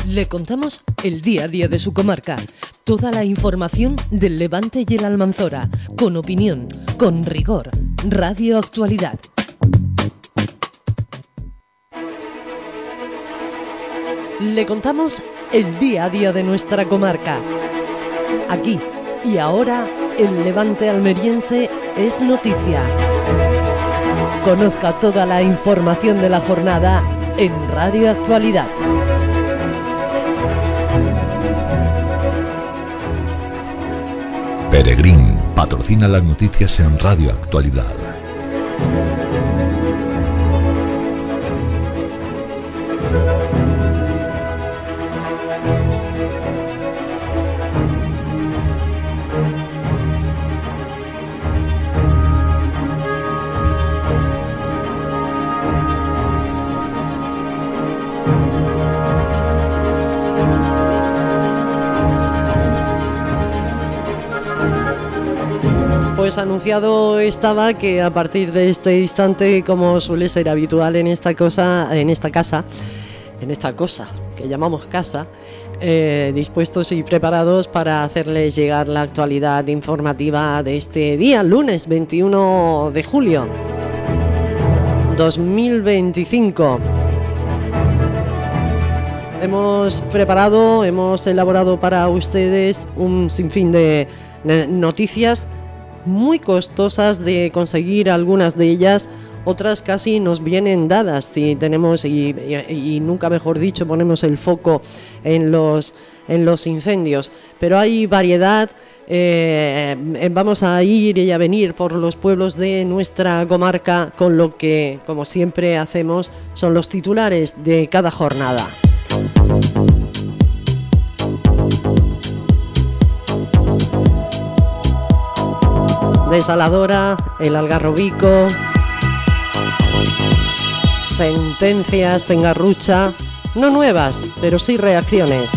Le contamos el día a día de su comarca, toda la información del Levante y el Almanzora, con opinión, con rigor. Radio Actualidad. Le contamos el día a día de nuestra comarca. Aquí y ahora, el Levante almeriense es noticia. Conozca toda la información de la jornada en Radio Actualidad. Peregrín patrocina las noticias en Radio Actualidad. Pues anunciado estaba que a partir de este instante, como suele ser habitual en esta cosa que llamamos casa, dispuestos y preparados para hacerles llegar la actualidad informativa de este día, lunes 21 de julio 2025. Hemos elaborado para ustedes un sinfín de noticias muy costosas de conseguir, algunas de ellas, otras casi nos vienen dadas si tenemos, y nunca mejor dicho, ponemos el foco en los incendios, pero hay variedad. Vamos a ir y a venir por los pueblos de nuestra comarca con lo que, como siempre hacemos, son los titulares de cada jornada. Desaladora, el Algarrobico, sentencias en Garrucha, no nuevas, pero sí reacciones.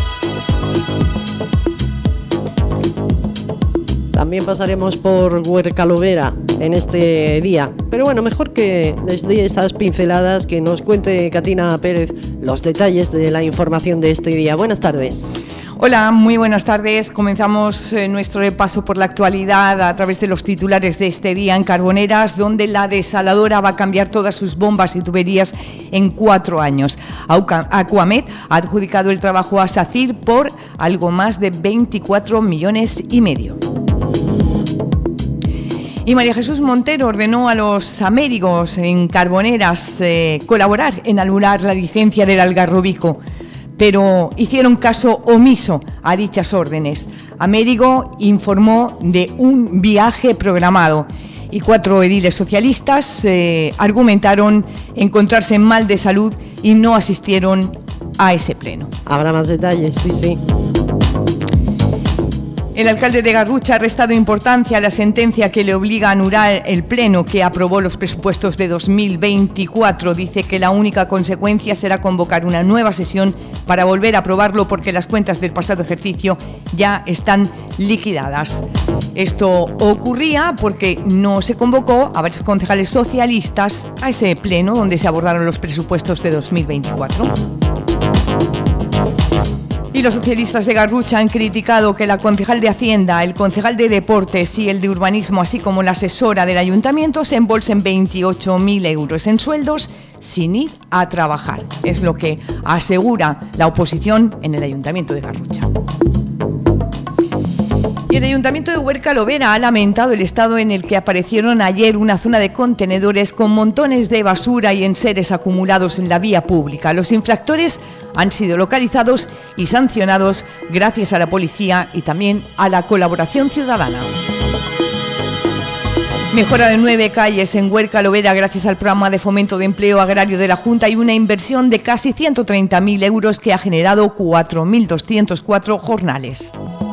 También pasaremos por Huercalovera en este día, pero bueno, mejor que desde esas pinceladas que nos cuente Catina Pérez los detalles de la información de este día. Buenas tardes. Hola, muy buenas tardes. Comenzamos nuestro repaso por la actualidad a través de los titulares de este día en Carboneras, donde la desaladora va a cambiar todas sus bombas y tuberías en 4 años. Aquamed ha adjudicado el trabajo a SACIR por algo más de 24,5 millones. Y María Jesús Montero ordenó a los amérigos en Carboneras colaborar en anular la licencia del Algarrobico, pero hicieron caso omiso a dichas órdenes. Amérigo informó de un viaje programado y 4 ediles socialistas argumentaron encontrarse mal de salud y no asistieron a ese pleno. Habrá más detalles, sí. El alcalde de Garrucha ha restado importancia a la sentencia que le obliga a anular el pleno que aprobó los presupuestos de 2024. Dice que la única consecuencia será convocar una nueva sesión para volver a aprobarlo porque las cuentas del pasado ejercicio ya están liquidadas. Esto ocurría porque no se convocó a varios concejales socialistas a ese pleno donde se abordaron los presupuestos de 2024. Y los socialistas de Garrucha han criticado que la concejal de Hacienda, el concejal de Deportes y el de Urbanismo, así como la asesora del ayuntamiento, se embolsen 28.000 euros en sueldos sin ir a trabajar. Es lo que asegura la oposición en el ayuntamiento de Garrucha. Y el Ayuntamiento de Huercalovera ha lamentado el estado en el que aparecieron ayer una zona de contenedores con montones de basura y enseres acumulados en la vía pública. Los infractores han sido localizados y sancionados gracias a la policía y también a la colaboración ciudadana. Mejora de 9 calles en Huercalovera gracias al programa de fomento de empleo agrario de la Junta y una inversión de casi 130.000 euros que ha generado 4.204 jornales.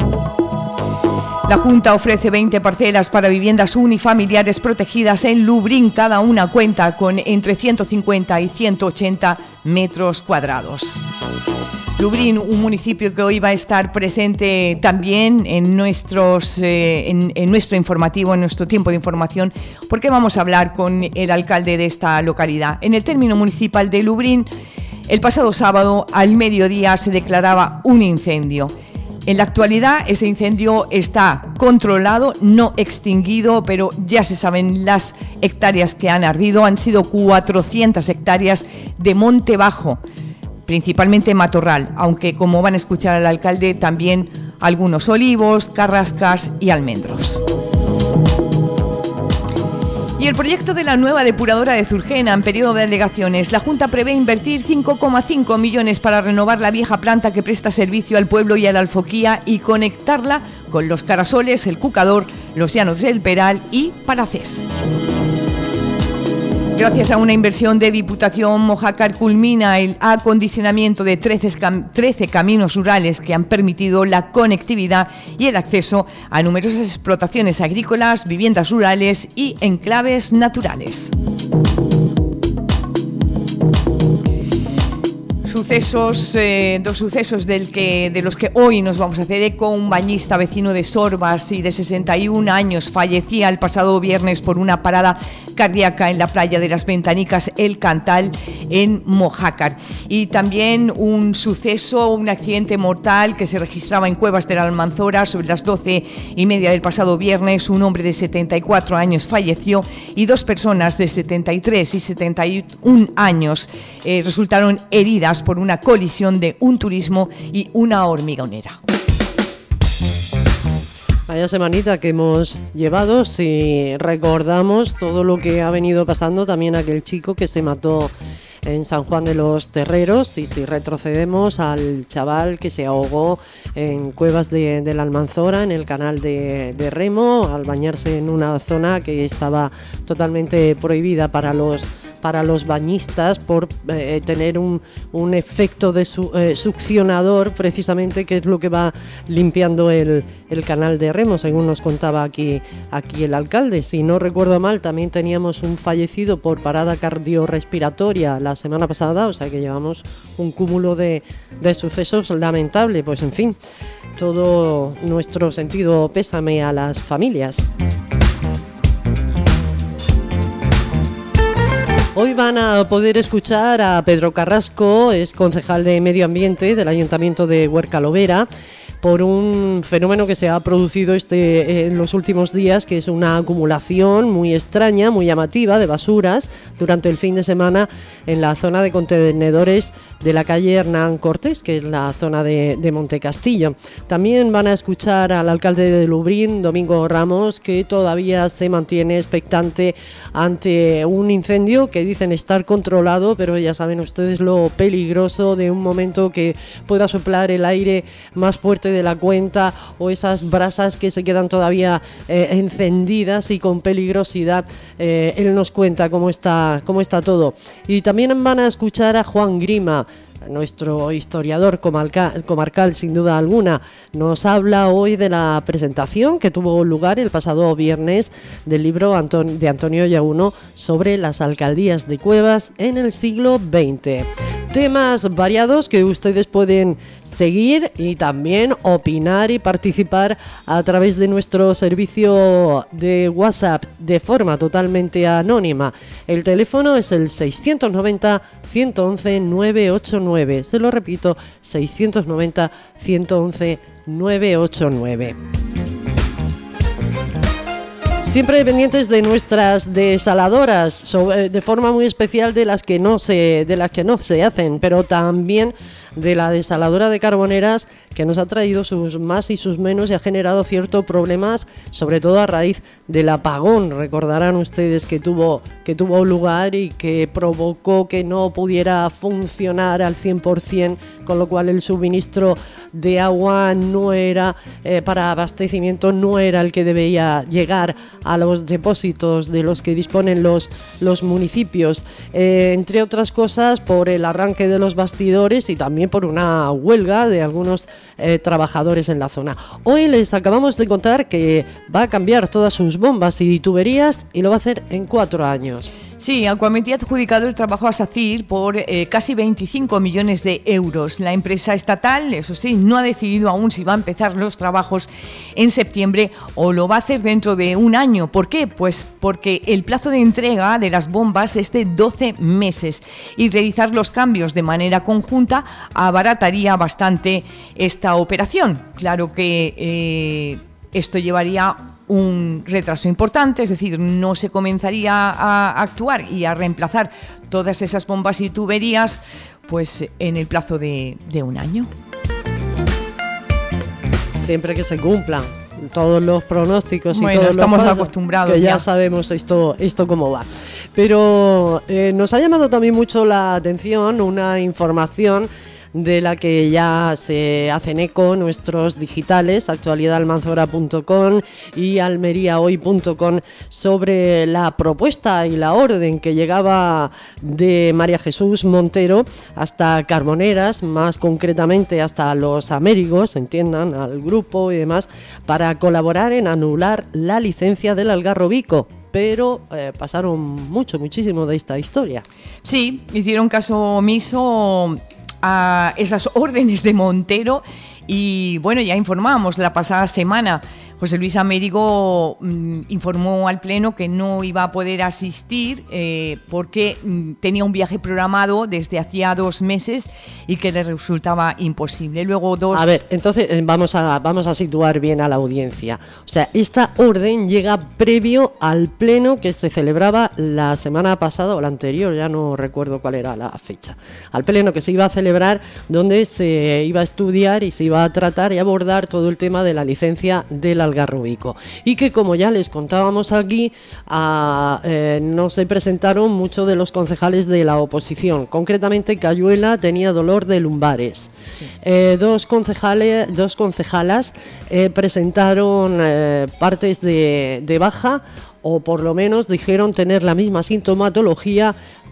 La Junta ofrece 20 parcelas para viviendas unifamiliares protegidas en Lubrín. Cada una cuenta con entre 150 y 180 metros cuadrados. Lubrín, un municipio que hoy va a estar presente también en nuestro informativo, en nuestro tiempo de información, porque vamos a hablar con el alcalde de esta localidad. En el término municipal de Lubrín El pasado sábado, al mediodía, se declaraba un incendio. En la actualidad, ese incendio está controlado, no extinguido, pero ya se saben las hectáreas que han ardido. Han sido 400 hectáreas de monte bajo, principalmente matorral, aunque, como van a escuchar al alcalde, también algunos olivos, carrascas y almendros. Y el proyecto de la nueva depuradora de Zurgena en periodo de alegaciones. La Junta prevé invertir 5,5 millones para renovar la vieja planta que presta servicio al pueblo y a la Alfoquía y conectarla con los Carasoles, el Cucador, los Llanos del Peral y Palacés. Gracias a una inversión de Diputación, Mojácar culmina el acondicionamiento de 13 caminos rurales que han permitido la conectividad y el acceso a numerosas explotaciones agrícolas, viviendas rurales y enclaves naturales. Dos sucesos de los que hoy nos vamos a hacer eco. Un bañista vecino de Sorbas y de 61 años fallecía el pasado viernes por una parada cardíaca en la playa de las Ventanicas, El Cantal, en Mojácar. Y también un accidente mortal que se registraba en Cuevas de la Almanzora sobre las 12:30 del pasado viernes. Un hombre de 74 años falleció y 2 personas de 73 y 71 años resultaron heridas por una colisión de un turismo y una hormigonera. Vaya semanita que hemos llevado, si recordamos todo lo que ha venido pasando, también aquel chico que se mató en San Juan de los Terreros, y si retrocedemos al chaval que se ahogó en Cuevas de la Almanzora, en el canal de Remo, al bañarse en una zona que estaba totalmente prohibida para los bañistas por tener un efecto de succionador, precisamente, que es lo que va limpiando el canal de Remo, según nos contaba aquí el alcalde. Si no recuerdo mal, también teníamos un fallecido por parada cardiorrespiratoria la semana pasada, o sea que llevamos un cúmulo de sucesos lamentable. Pues en fin, todo nuestro sentido pésame a las familias. Hoy van a poder escuchar a Pedro Carrasco, es concejal de Medio Ambiente del Ayuntamiento de Huerca-Lovera, por un fenómeno que se ha producido en los últimos días, que es una acumulación muy extraña, muy llamativa de basuras durante el fin de semana en la zona de contenedores de la calle Hernán Cortés, que es la zona de Montecastillo. También van a escuchar al alcalde de Lubrión, Domingo Ramos, que todavía se mantiene expectante ante un incendio que dicen estar controlado, pero ya saben ustedes lo peligroso de un momento que pueda soplar el aire más fuerte de la cuenta, o esas brasas que se quedan todavía encendidas y con peligrosidad. Él nos cuenta cómo está todo. Y también van a escuchar a Juan Grima, nuestro historiador comarcal, sin duda alguna. Nos habla hoy de la presentación que tuvo lugar el pasado viernes del libro de Antonio Llaguno sobre las alcaldías de Cuevas en el siglo XX. Temas variados que ustedes pueden seguir y también opinar y participar a través de nuestro servicio de WhatsApp de forma totalmente anónima. El teléfono es el 690-111-989. Se lo repito, 690-111-989. Siempre pendientes de nuestras desaladoras, de forma muy especial de las que no se hacen, pero también de la desaladora de Carboneras, que nos ha traído sus más y sus menos y ha generado ciertos problemas, sobre todo a raíz del apagón. Recordarán ustedes que tuvo lugar y que provocó que no pudiera funcionar al 100%, con lo cual el suministro de agua no era para abastecimiento, no era el que debía llegar a los depósitos de los que disponen los municipios, entre otras cosas por el arranque de los bastidores y también por una huelga de algunos trabajadores en la zona. Hoy les acabamos de contar que va a cambiar todas sus bombas y tuberías, y lo va a hacer en 4 años. Sí, Aquametti ha adjudicado el trabajo a SACIR por casi 25 millones de euros. La empresa estatal, eso sí, no ha decidido aún si va a empezar los trabajos en septiembre o lo va a hacer dentro de un año. ¿Por qué? Pues porque el plazo de entrega de las bombas es de 12 meses y realizar los cambios de manera conjunta abarataría bastante esta operación. Claro que esto llevaría un retraso importante, es decir, no se comenzaría a actuar y a reemplazar todas esas bombas y tuberías pues en el plazo de un año. Siempre que se cumplan todos los pronósticos, bueno, y todos estamos los acostumbrados que ya sabemos esto cómo va. Pero nos ha llamado también mucho la atención una información de la que ya se hacen eco nuestros digitales, actualidadalmanzora.com y almeriahoy.com, sobre la propuesta y la orden que llegaba de María Jesús Montero hasta Carboneras, más concretamente hasta Los Amérigos, entiendan, al grupo y demás, para colaborar en anular la licencia del Algarrobico. Pero pasaron muchísimo de esta historia. Sí, hicieron caso omiso a esas órdenes de Montero y bueno, ya informábamos la pasada semana. José Luis Amérigo informó al Pleno que no iba a poder asistir porque tenía un viaje programado desde hacía 2 meses y que le resultaba imposible. Luego A ver, entonces vamos a situar bien a la audiencia. O sea, esta orden llega previo al Pleno que se celebraba la semana pasada o la anterior, ya no recuerdo cuál era la fecha. Al Pleno que se iba a celebrar, donde se iba a estudiar y se iba a tratar y abordar todo el tema de la licencia del Algarrobico, y que, como ya les contábamos aquí, no se presentaron muchos de los concejales de la oposición. Concretamente, Cayuela tenía dolor de lumbares. Sí. Dos concejalas presentaron partes de baja, o por lo menos dijeron tener la misma sintomatología,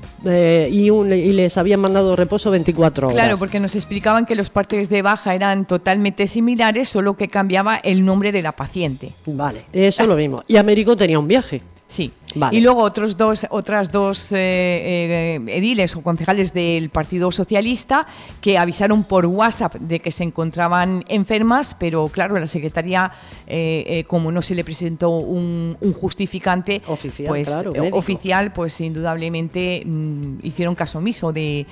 y les habían mandado reposo 24 horas. Claro, porque nos explicaban que los partes de baja eran totalmente similares, solo que cambiaba el nombre de la paciente. Vale, eso lo mismo. Y Américo tenía un viaje. Sí, vale. Y luego otras dos ediles o concejales del Partido Socialista que avisaron por WhatsApp de que se encontraban enfermas, pero claro, la secretaria, como no se le presentó un justificante oficial, pues, claro, oficial, pues indudablemente hicieron caso omiso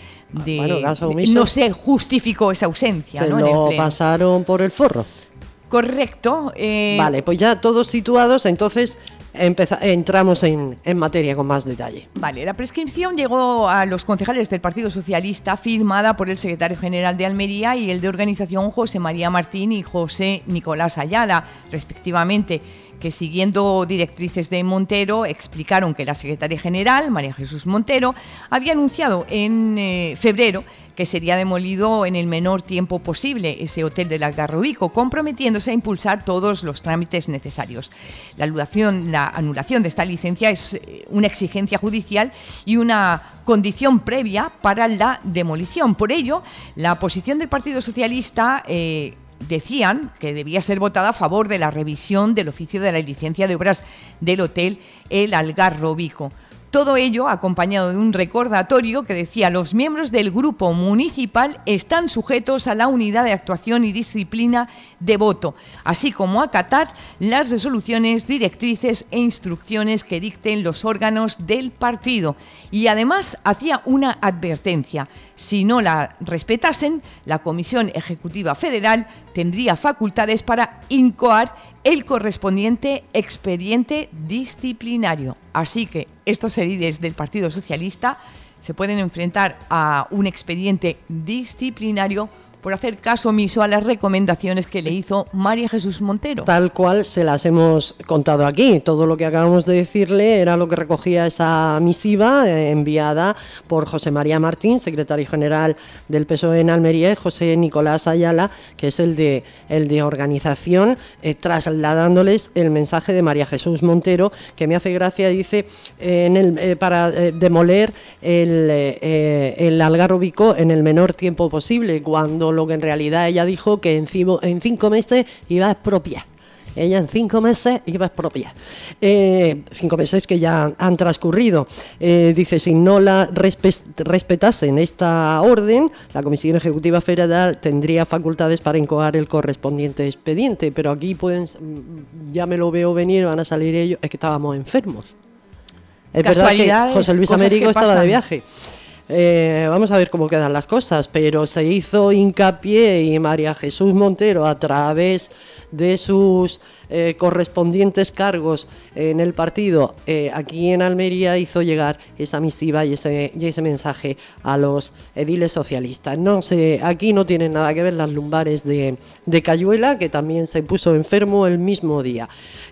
caso omiso. No se justificó esa ausencia. Se ¿no? lo pasaron por el forro. Correcto. Vale, pues ya todos situados, entonces entramos en materia con más detalle. Vale, la prescripción llegó a los concejales del Partido Socialista firmada por el secretario general de Almería y el de organización José María Martín y José Nicolás Ayala, respectivamente, que siguiendo directrices de Montero explicaron que la secretaria general, María Jesús Montero, había anunciado en febrero que sería demolido en el menor tiempo posible ese hotel del Algarrobico, comprometiéndose a impulsar todos los trámites necesarios. La anulación de esta licencia es una exigencia judicial y una condición previa para la demolición. Por ello, la posición del Partido Socialista decían que debía ser votada a favor de la revisión del oficio de la licencia de obras del hotel El Algarrobico. Todo ello acompañado de un recordatorio que decía: los miembros del grupo municipal están sujetos a la unidad de actuación y disciplina de voto, así como acatar las resoluciones, directrices e instrucciones que dicten los órganos del partido. Y además hacía una advertencia: si no la respetasen, la Comisión Ejecutiva Federal tendría facultades para incoar el correspondiente expediente disciplinario. Así que estos ediles del Partido Socialista se pueden enfrentar a un expediente disciplinario por hacer caso omiso a las recomendaciones que le hizo María Jesús Montero. Tal cual se las hemos contado aquí. Todo lo que acabamos de decirle era lo que recogía esa misiva enviada por José María Martín, secretario general del PSOE en Almería, y José Nicolás Ayala, que es el de organización, trasladándoles el mensaje de María Jesús Montero, que me hace gracia. Dice para demoler el Algarrobico en el menor tiempo posible, cuando lo que en realidad ella dijo que en 5 meses iba a expropiar. ella en 5 meses iba a expropiar. 5 meses que ya han transcurrido. Dice, si no la respetasen esta orden, la Comisión Ejecutiva Federal tendría facultades para incoar el correspondiente expediente, pero aquí pueden, ya me lo veo venir, van a salir ellos, es que estábamos enfermos. Es verdad que José Luis Américo estaba de viaje. Vamos a ver cómo quedan las cosas, pero se hizo hincapié y María Jesús Montero, a través de sus correspondientes cargos en el partido, aquí en Almería, hizo llegar esa misiva y ese mensaje a los ediles socialistas. No sé, aquí no tienen nada que ver las lumbares de Cayuela, que también se puso enfermo el mismo día.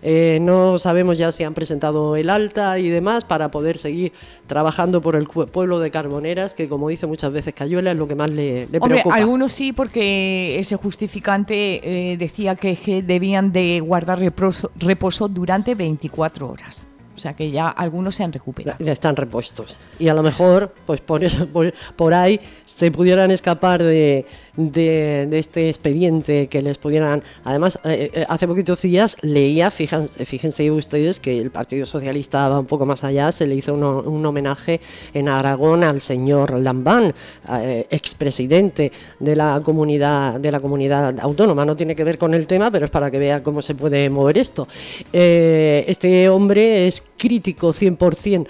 No sabemos ya si han presentado el alta y demás para poder seguir trabajando por el pueblo de Carboneras, que, como dice muchas veces Cayuela, es lo que más le preocupa. Algunos sí, porque ese justificante decía que debían de guardar reposo durante 24 horas. O sea que ya algunos se han recuperado. Ya están repuestos. Y a lo mejor, pues por ahí se pudieran escapar de este expediente, que les pudieran... Además, hace poquitos días leía, fíjense ustedes, que el Partido Socialista va un poco más allá. Se le hizo un homenaje en Aragón al señor Lambán, expresidente de la comunidad autónoma. No tiene que ver con el tema, pero es para que vea cómo se puede mover esto. Este hombre es crítico 100%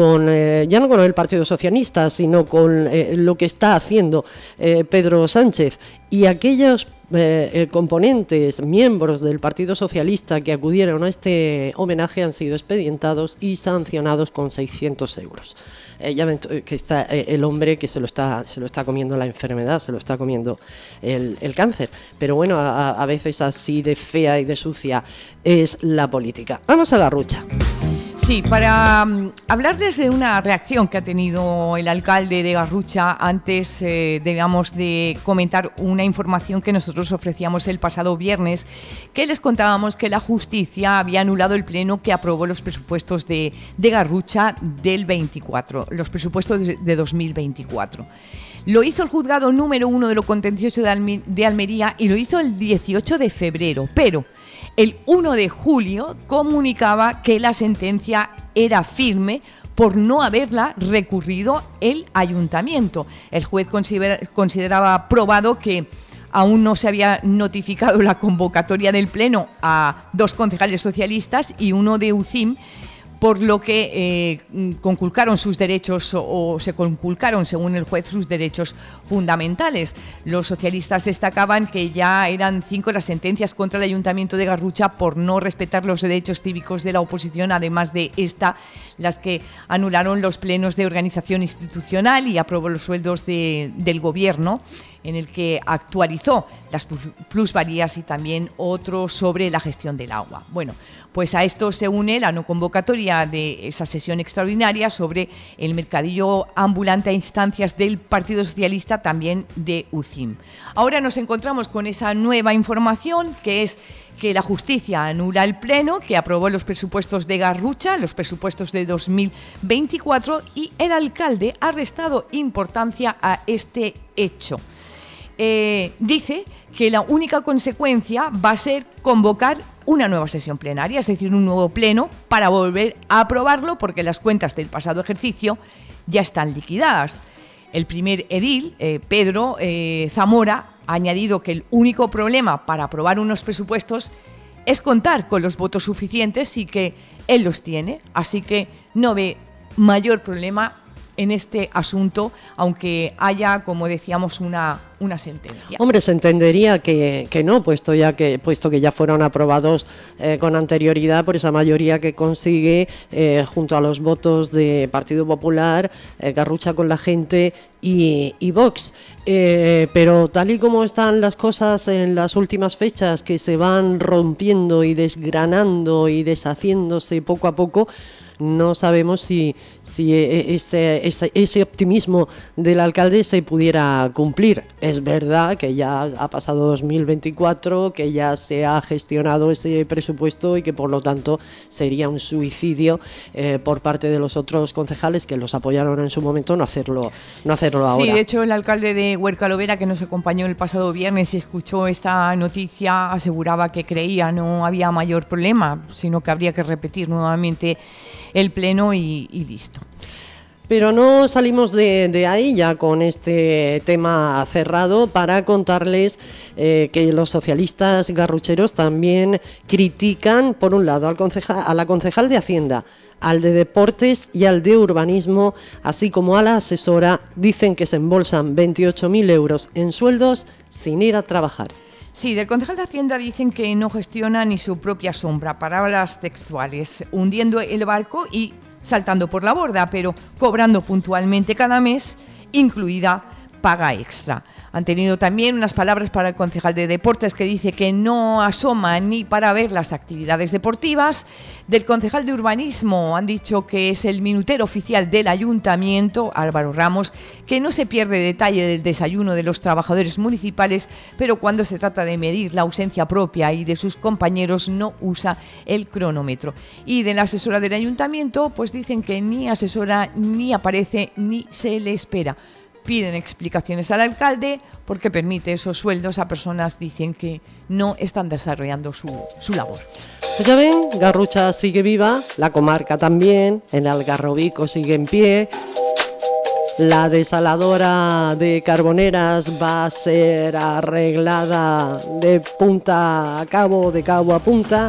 ya no con el Partido Socialista, sino con lo que está haciendo Pedro Sánchez, y aquellos componentes, miembros del Partido Socialista que acudieron a este homenaje han sido expedientados y sancionados con 600 euros. Ya ven que está el hombre que se lo está comiendo la enfermedad, se lo está comiendo el cáncer. Pero bueno, a veces así de fea y de sucia es la política. Vamos a Garrucha. Sí, para hablarles de una reacción que ha tenido el alcalde de Garrucha antes, digamos, de comentar una información que nosotros ofrecíamos el pasado viernes, que les contábamos que la justicia había anulado el pleno que aprobó los presupuestos de Garrucha del 24, los presupuestos de 2024. Lo hizo el juzgado número 1 de lo contencioso de Almería y lo hizo el 18 de febrero, pero el 1 de julio comunicaba que la sentencia era firme por no haberla recurrido el ayuntamiento. El juez consideraba probado que aún no se había notificado la convocatoria del pleno a 2 concejales socialistas y 1 de UCIM, por lo que conculcaron sus derechos, o se conculcaron, según el juez, sus derechos fundamentales. Los socialistas destacaban que ya eran 5 las sentencias contra el Ayuntamiento de Garrucha por no respetar los derechos cívicos de la oposición, además de las que anularon los plenos de organización institucional y aprobó los sueldos del gobierno, en el que actualizó las plusvalías y también otros sobre la gestión del agua. Bueno, pues a esto se une la no convocatoria de esa sesión extraordinaria sobre el mercadillo ambulante a instancias del Partido Socialista, también de UCIM. Ahora nos encontramos con esa nueva información, que es que la justicia anula el pleno que aprobó los presupuestos de Garrucha, los presupuestos de 2024, y el alcalde ha restado importancia a este hecho. Dice que la única consecuencia va a ser convocar una nueva sesión plenaria, es decir, un nuevo pleno para volver a aprobarlo, porque las cuentas del pasado ejercicio ya están liquidadas. El primer edil, Pedro Zamora, ha añadido que el único problema para aprobar unos presupuestos es contar con los votos suficientes y que él los tiene, así que no ve mayor problema en este asunto, aunque haya, como decíamos, una sentencia. Hombre, se entendería que no, puesto que ya fueron aprobados con anterioridad por esa mayoría que consigue junto a los votos de Partido Popular, Garrucha con la Gente y Vox. Pero tal y como están las cosas en las últimas fechas, que se van rompiendo y desgranando y deshaciéndose poco a poco, no sabemos si ese optimismo del alcalde se pudiera cumplir. Es verdad que ya ha pasado 2024, que ya se ha gestionado ese presupuesto y que por lo tanto sería un suicidio por parte de los otros concejales que los apoyaron en su momento no hacerlo ahora. Sí, de hecho el alcalde de Huerca Lovera, que nos acompañó el pasado viernes y escuchó esta noticia, aseguraba que creía no había mayor problema, sino que habría que repetir nuevamente el pleno y listo. Pero no salimos de ahí ya con este tema cerrado para contarles que los socialistas garrucheros también critican, por un lado, a la concejal de Hacienda, al de Deportes y al de Urbanismo, así como a la asesora. Dicen que se embolsan 28.000 euros en sueldos sin ir a trabajar. Sí, del concejal de Hacienda dicen que no gestiona ni su propia sombra, palabras textuales, hundiendo el barco y saltando por la borda, pero cobrando puntualmente cada mes, incluida paga extra. Han tenido también unas palabras para el concejal de Deportes, que dice que no asoma ni para ver las actividades deportivas. Del concejal de Urbanismo han dicho que es el minutero oficial del ayuntamiento, Álvaro Ramos, que no se pierde detalle del desayuno de los trabajadores municipales, pero cuando se trata de medir la ausencia propia y de sus compañeros no usa el cronómetro. Y de la asesora del ayuntamiento, pues dicen que ni asesora, ni aparece, ni se le espera. Piden explicaciones al alcalde porque permite esos sueldos a personas, dicen, que no están desarrollando su labor. Pues ya ven, Garrucha sigue viva, la comarca también, el Algarrobico sigue en pie, la desaladora de Carboneras va a ser arreglada de punta a cabo, de cabo a punta.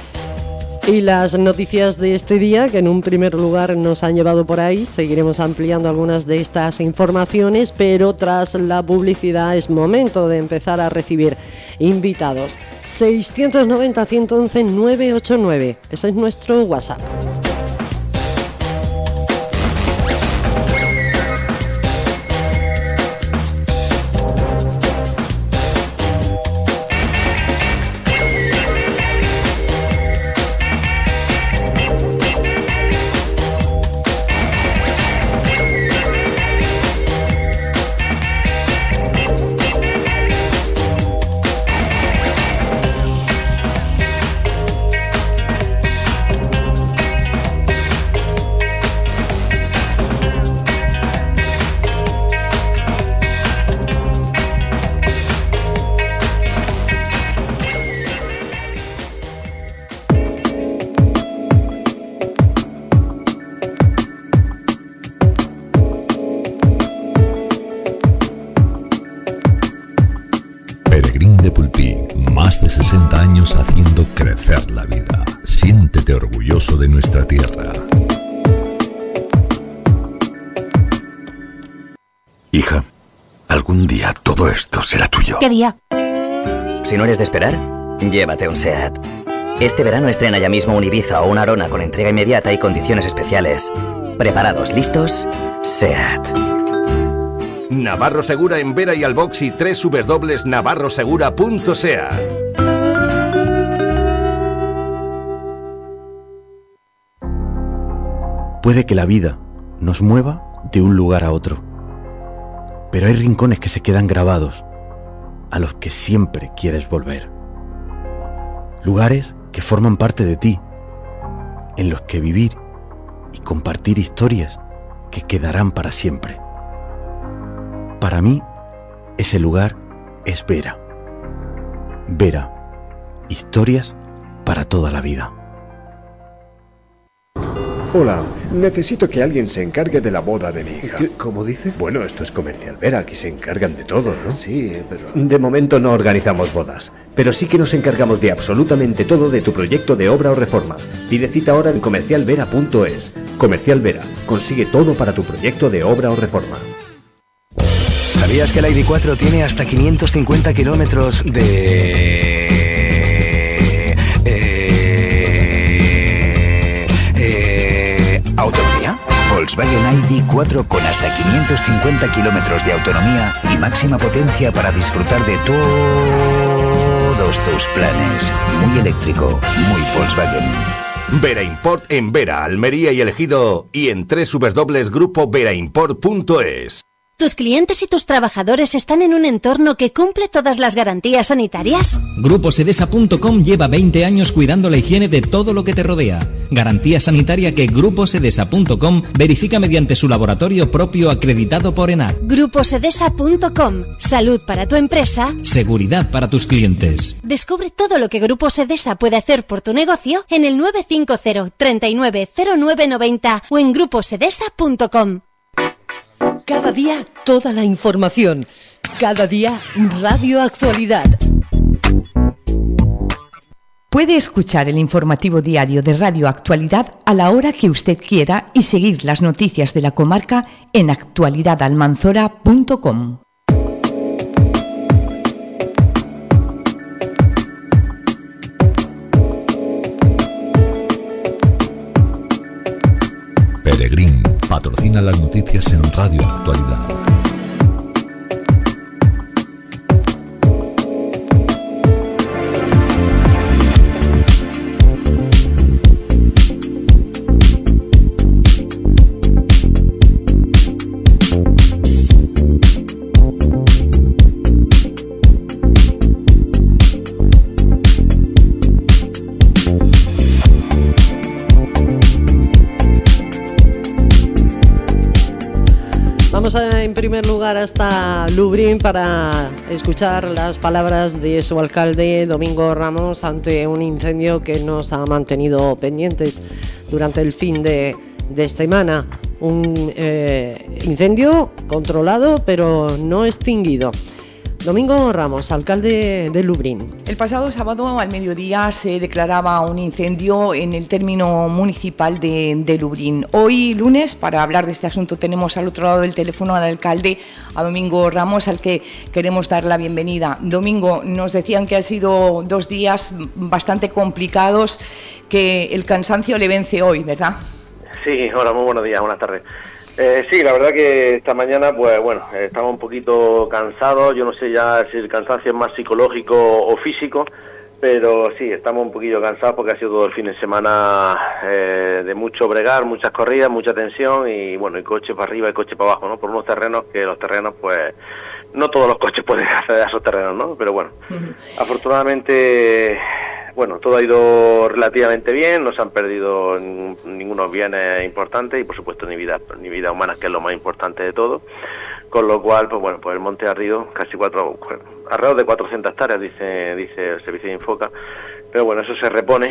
Y las noticias de este día, que en un primer lugar nos han llevado por ahí, seguiremos ampliando algunas de estas informaciones, pero tras la publicidad es momento de empezar a recibir invitados. 690-111-989, ese es nuestro WhatsApp. Más de 60 años haciendo crecer la vida. Siéntete orgulloso de nuestra tierra. Hija, algún día todo esto será tuyo. ¿Qué día? Si no eres de esperar, llévate un SEAT. Este verano estrena ya mismo un Ibiza o una Arona con entrega inmediata y condiciones especiales. ¿Preparados? ¿Listos? SEAT. Navarro Segura en Vera y Albox y www.navarrosegura.sea. Puede que la vida nos mueva de un lugar a otro, pero hay rincones que se quedan grabados, a los que siempre quieres volver. Lugares que forman parte de ti, en los que vivir y compartir historias que quedarán para siempre. Para mí, ese lugar es Vera. Vera, historias para toda la vida. Hola, necesito que alguien se encargue de la boda de mi hija. ¿Cómo dice? Bueno, esto es Comercial Vera, aquí se encargan de todo, ¿no? Sí, pero... De momento no organizamos bodas, pero sí que nos encargamos de absolutamente todo de tu proyecto de obra o reforma. Pide cita ahora en comercialvera.es. Comercial Vera, consigue todo para tu proyecto de obra o reforma. ¿Sabías que la ID4 tiene hasta 550 kilómetros de... autonomía? Volkswagen ID4 con hasta 550 kilómetros de autonomía y máxima potencia para disfrutar de todos tus planes. Muy eléctrico, muy Volkswagen. Vera Import en Vera, Almería y El Ejido y en www.grupoveraImport.es. ¿Tus clientes y tus trabajadores están en un entorno que cumple todas las garantías sanitarias? GrupoSedesa.com lleva 20 años cuidando la higiene de todo lo que te rodea. Garantía sanitaria que GrupoSedesa.com verifica mediante su laboratorio propio acreditado por ENAC. GrupoSedesa.com. Salud para tu empresa. Seguridad para tus clientes. Descubre todo lo que Grupo Sedesa puede hacer por tu negocio en el 950 39 09 90 o en gruposedesa.com. Cada día toda la información. Cada día Radio Actualidad. Puede escuchar el informativo diario de Radio Actualidad a la hora que usted quiera y seguir las noticias de la comarca en actualidadalmanzora.com. Peregrín patrocina las noticias en Radio Actualidad. Vamos en primer lugar hasta Lublin para escuchar las palabras de su alcalde Domingo Ramos ante un incendio que nos ha mantenido pendientes durante el fin de semana. Un incendio controlado pero no extinguido. Domingo Ramos, alcalde de Lublin. El pasado sábado al mediodía se declaraba un incendio en el término municipal de Lublin. Hoy lunes, para hablar de este asunto, tenemos al otro lado del teléfono al alcalde, a Domingo Ramos, al que queremos dar la bienvenida. Domingo, nos decían que han sido 2 días bastante complicados, que el cansancio le vence hoy, ¿verdad? Sí, hola, muy buenos días, buenas tardes. Sí, la verdad que esta mañana, pues bueno, estamos un poquito cansados. Yo no sé ya si el cansancio es más psicológico o físico, pero sí, estamos un poquillo cansados porque ha sido todo el fin de semana de mucho bregar, muchas corridas, mucha tensión y bueno, y coche para arriba y coche para abajo, ¿no? Por unos terrenos que los terrenos, pues, no todos los coches pueden acceder a esos terrenos, ¿no? Pero bueno, afortunadamente, bueno, todo ha ido relativamente bien, no se han perdido ningunos bienes importantes y por supuesto ni vida humana, que es lo más importante de todo, con lo cual, pues bueno, pues el monte ha ardido casi alrededor de 400 hectáreas, dice el servicio de Infoca, pero bueno, eso se repone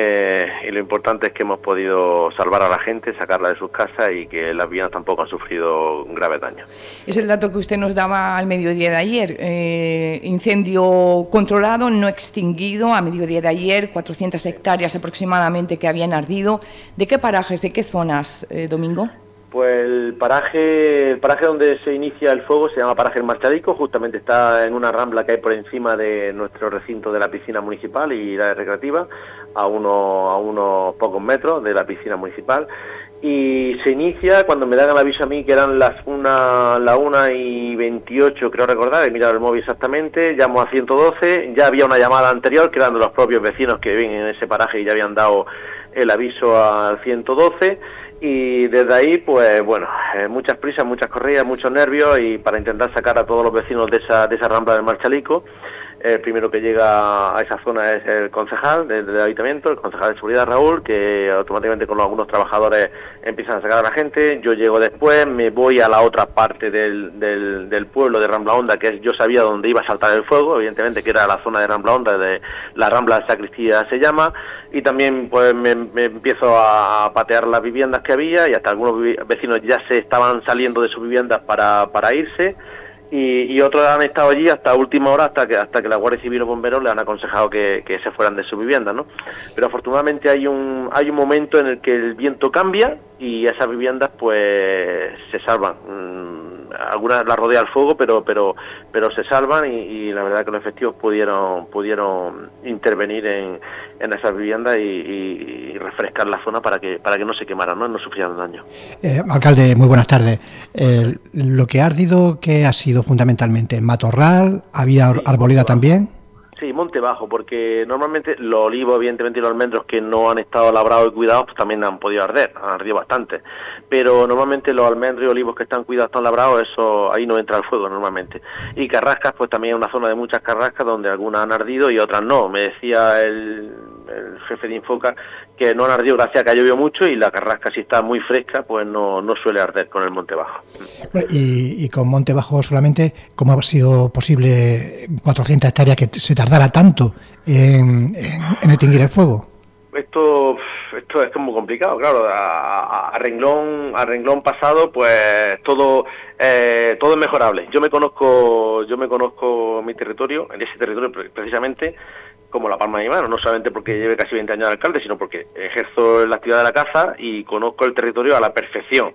y lo importante es que hemos podido salvar a la gente, sacarla de sus casas y que las viviendas tampoco han sufrido graves daños. Es el dato que usted nos daba al mediodía de ayer, incendio controlado, no extinguido, a mediodía de ayer, 400 hectáreas aproximadamente que habían ardido. ¿De qué parajes, de qué zonas, Domingo? Pues el paraje donde se inicia el fuego se llama Paraje El Marchalico, justamente está en una rambla que hay por encima de nuestro recinto de la piscina municipal y la recreativa, a unos pocos metros de la piscina municipal, y se inicia cuando me dan el aviso a mí que eran las 1:28, creo recordar, he mirado el móvil exactamente, llamo a 112, ya había una llamada anterior que eran de los propios vecinos que viven en ese paraje y ya habían dado el aviso al 112, y desde ahí, pues bueno, muchas prisas, muchas corridas, muchos nervios y para intentar sacar a todos los vecinos de esa rambla del Marchalico. El primero que llega a esa zona es el concejal del ayuntamiento, el concejal de seguridad Raúl, que automáticamente con algunos trabajadores empiezan a sacar a la gente. Yo llego después, me voy a la otra parte del pueblo de Rambla Honda, que yo sabía dónde iba a saltar el fuego, evidentemente que era la zona de Rambla Honda, de la Rambla de Sacristía se llama, y también pues me empiezo a patear las viviendas que había y hasta algunos vecinos ya se estaban saliendo de sus viviendas para irse. Y otros han estado allí hasta última hora, hasta que la Guardia Civil o bomberos le han aconsejado que se fueran de su vivienda, ¿no? Pero afortunadamente hay un momento en el que el viento cambia y esas viviendas pues se salvan. Algunas las rodea el fuego, pero se salvan y la verdad que los efectivos pudieron intervenir en esas viviendas y refrescar la zona para que no se quemaran, no sufrieran daño. Alcalde, muy buenas tardes. Lo que ha ardido, ¿qué ha sido fundamentalmente? ¿Matorral? ¿Había arboleda también? Sí, monte bajo, porque normalmente los olivos, evidentemente, y los almendros que no han estado labrados y cuidados, pues también han podido arder, han ardido bastante. Pero normalmente los almendros y olivos que están cuidados, están labrados, eso ahí no entra el fuego normalmente. Y carrascas, pues también es una zona de muchas carrascas donde algunas han ardido y otras no. Me decía el jefe de Infoca que no han ardido gracias a que ha llovido mucho, y la carrasca, si está muy fresca, pues no suele arder con el monte bajo. Y con monte bajo solamente, ¿cómo ha sido posible 400 hectáreas que se tardara tanto en extinguir el fuego? Esto es muy complicado, claro. A renglón pasado, pues todo es mejorable. Yo me conozco mi territorio, en ese territorio precisamente, como la palma de mi mano, no solamente porque lleve casi 20 años de alcalde, sino porque ejerzo la actividad de la caza y conozco el territorio a la perfección.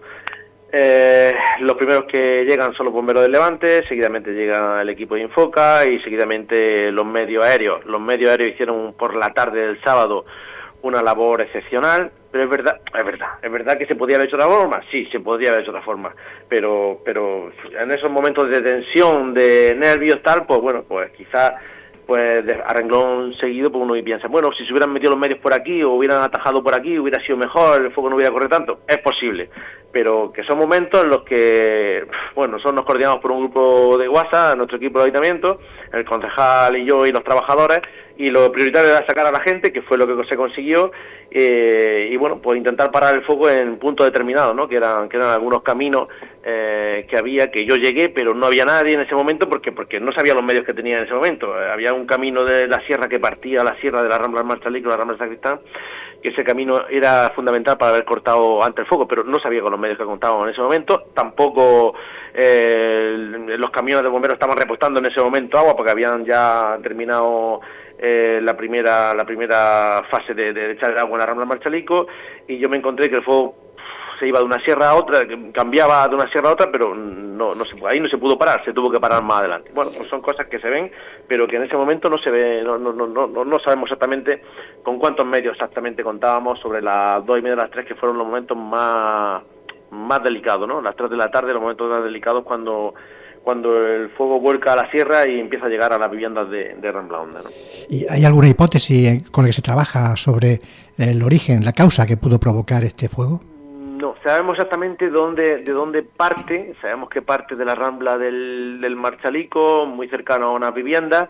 Los primeros que llegan son los bomberos del Levante, seguidamente llega el equipo de Infoca y seguidamente los medios aéreos. Los medios aéreos hicieron por la tarde del sábado una labor excepcional, pero es verdad que se podía haber hecho de otra forma. Sí, se podría haber hecho de otra forma, pero en esos momentos de tensión, de nervios, tal, pues bueno, pues quizás a renglón seguido, pues uno piensa, bueno, si se hubieran metido los medios por aquí o hubieran atajado por aquí, hubiera sido mejor, el fuego no hubiera corrido tanto. Es posible, pero que son momentos en los que, bueno, nosotros nos coordinamos por un grupo de WhatsApp, nuestro equipo de ayuntamiento, el concejal y yo y los trabajadores, y lo prioritario era sacar a la gente, que fue lo que se consiguió, y bueno, pues intentar parar el fuego en puntos determinados, ¿no? Que eran algunos caminos que había, que yo llegué, pero no había nadie en ese momento porque no sabía los medios que tenía en ese momento. Había un camino de la sierra que partía a la sierra de la Rambla del Marchalico, la Rambla de Sacristán, que ese camino era fundamental para haber cortado antes el fuego, pero no sabía con los medios que contábamos en ese momento. Tampoco los camiones de bomberos estaban repostando en ese momento agua, porque habían ya terminado la primera fase de echar el agua en la Rambla del Marchalico, y yo me encontré que el fuego se iba de una sierra a otra, cambiaba de una sierra a otra, pero ahí no se pudo parar, se tuvo que parar más adelante. Bueno, pues son cosas que se ven, pero que en ese momento no se ve, no sabemos exactamente con cuántos medios exactamente contábamos, sobre las 2:30, las 3, que fueron los momentos más delicados, ¿no? Las 3 de la tarde, los momentos más delicados cuando el fuego vuelca a la sierra y empieza a llegar a las viviendas de Rambla Honda, ¿no? ¿Y hay alguna hipótesis con la que se trabaja sobre el origen, la causa que pudo provocar este fuego? No, sabemos exactamente de dónde parte. Sabemos que parte de la Rambla del Marchalico, muy cercano a una vivienda,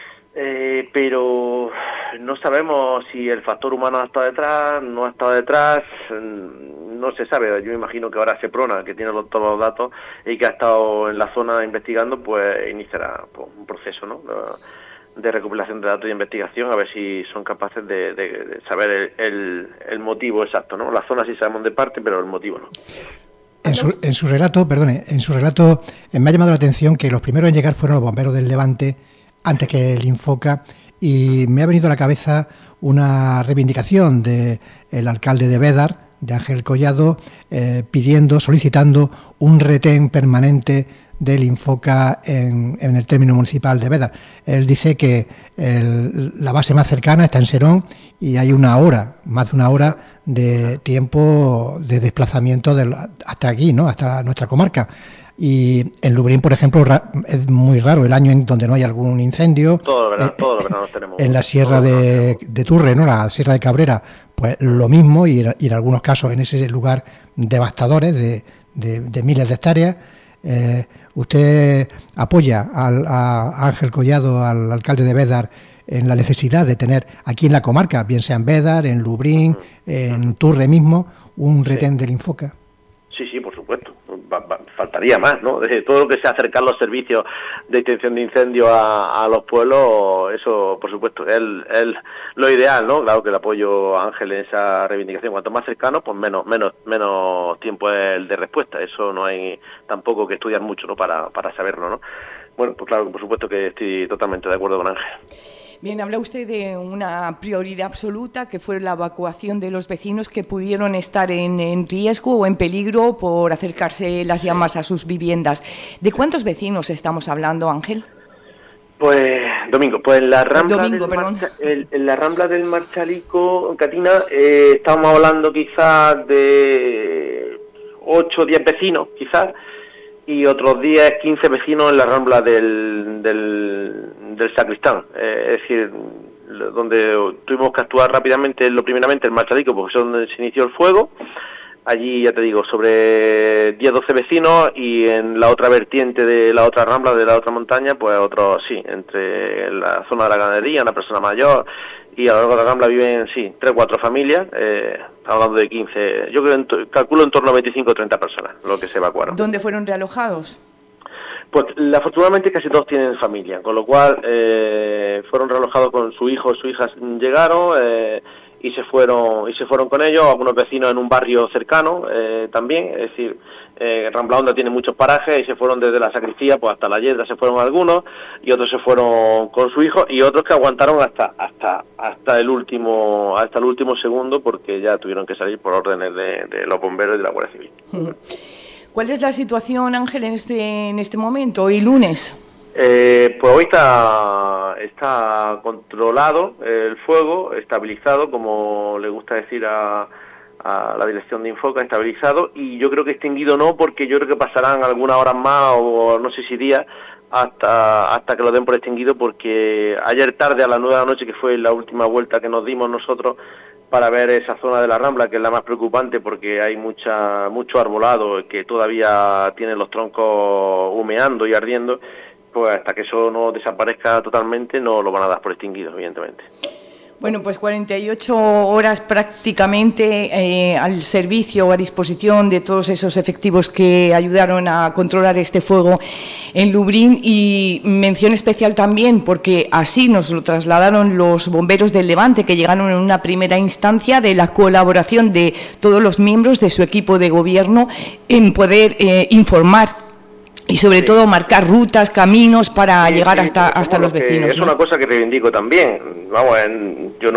pero no sabemos si el factor humano ha estado detrás, no ha estado detrás, no se sabe. Yo me imagino que ahora Seprona, que tiene todos los datos y que ha estado en la zona investigando, pues iniciará un proceso, ¿no?, de recopilación de datos y investigación, a ver si son capaces de saber el motivo exacto, ¿no? La zona sí sabemos de parte, pero el motivo no. En su relato me ha llamado la atención que los primeros en llegar fueron los bomberos del Levante, antes que el Infoca, y me ha venido a la cabeza una reivindicación del alcalde de Bédar, de Ángel Collado, solicitando un retén permanente del Infoca en el término municipal de Bédar. Él dice que la base más cercana está en Serón y hay más de una hora de tiempo de desplazamiento hasta aquí, ¿no?, hasta nuestra comarca. Y en Lubrín, por ejemplo, es muy raro el año en donde no hay algún incendio. Todos los veranos tenemos. En la sierra de Turre, ¿no?, la sierra de Cabrera, pues lo mismo, y en algunos casos en ese lugar devastadores de miles de hectáreas. ¿Usted apoya a Ángel Collado, al alcalde de Bédar, en la necesidad de tener aquí en la comarca, bien sea en Bédar, en Lubrín, en Turre mismo, un retén del Infoca? Sí, por supuesto. Faltaría más, ¿no? De todo lo que sea acercar los servicios de extinción de incendios a los pueblos, eso, por supuesto, es lo ideal, ¿no? Claro que el apoyo a Ángel en esa reivindicación. Cuanto más cercano, pues menos tiempo es el de respuesta. Eso no hay tampoco que estudiar mucho, ¿no?, para saberlo, ¿no? Bueno, pues claro, por supuesto que estoy totalmente de acuerdo con Ángel. Bien, habla usted de una prioridad absoluta, que fue la evacuación de los vecinos que pudieron estar en riesgo o en peligro por acercarse las llamas a sus viviendas. ¿De cuántos vecinos estamos hablando, Ángel? Pues, Domingo, pues en la Rambla del Marchalico, Catina, estamos hablando quizás de 8 o 10 vecinos, quizás, y otros 10, 15 vecinos en la Rambla del del sacristán, es decir, donde tuvimos que actuar rápidamente, primeramente el Machadico, porque es donde se inició el fuego. Allí, ya te digo, sobre 10-12 vecinos, y en la otra vertiente de la otra rambla, de la otra montaña, pues otros, sí, entre la zona de la ganadería, una persona mayor, y a lo largo de la rambla viven, sí, 3-4 familias, hablando de 15, yo creo, calculo en torno a 25 o 30 personas, lo que se evacuaron. ¿Dónde fueron realojados? Pues afortunadamente casi todos tienen familia, con lo cual fueron realojados con su hijo, sus hijas llegaron, y se fueron con ellos, algunos vecinos en un barrio cercano también, es decir, Rambla Honda tiene muchos parajes, y se fueron desde la sacristía pues hasta la Yedra, se fueron algunos, y otros se fueron con su hijo, y otros que aguantaron hasta el último segundo, porque ya tuvieron que salir por órdenes de los bomberos y de la Guardia Civil. ¿Cuál es la situación, Ángel, en este momento, hoy lunes? Pues hoy está controlado el fuego, estabilizado, como le gusta decir a la dirección de Infoca, estabilizado, y yo creo que extinguido no, porque yo creo que pasarán algunas horas más, o no sé si días, hasta que lo den por extinguido, porque ayer tarde a las 9 de la noche, que fue la última vuelta que nos dimos nosotros para ver esa zona de la Rambla, que es la más preocupante porque hay mucho arbolado que todavía tiene los troncos humeando y ardiendo, pues hasta que eso no desaparezca totalmente no lo van a dar por extinguido, evidentemente. Bueno, pues 48 horas prácticamente al servicio o a disposición de todos esos efectivos que ayudaron a controlar este fuego en Lubriñ, y mención especial también, porque así nos lo trasladaron los bomberos del Levante, que llegaron en una primera instancia, de la colaboración de todos los miembros de su equipo de gobierno en poder informar y sobre todo marcar rutas, caminos para llegar hasta los vecinos. Es una cosa que reivindico también. Vamos, yo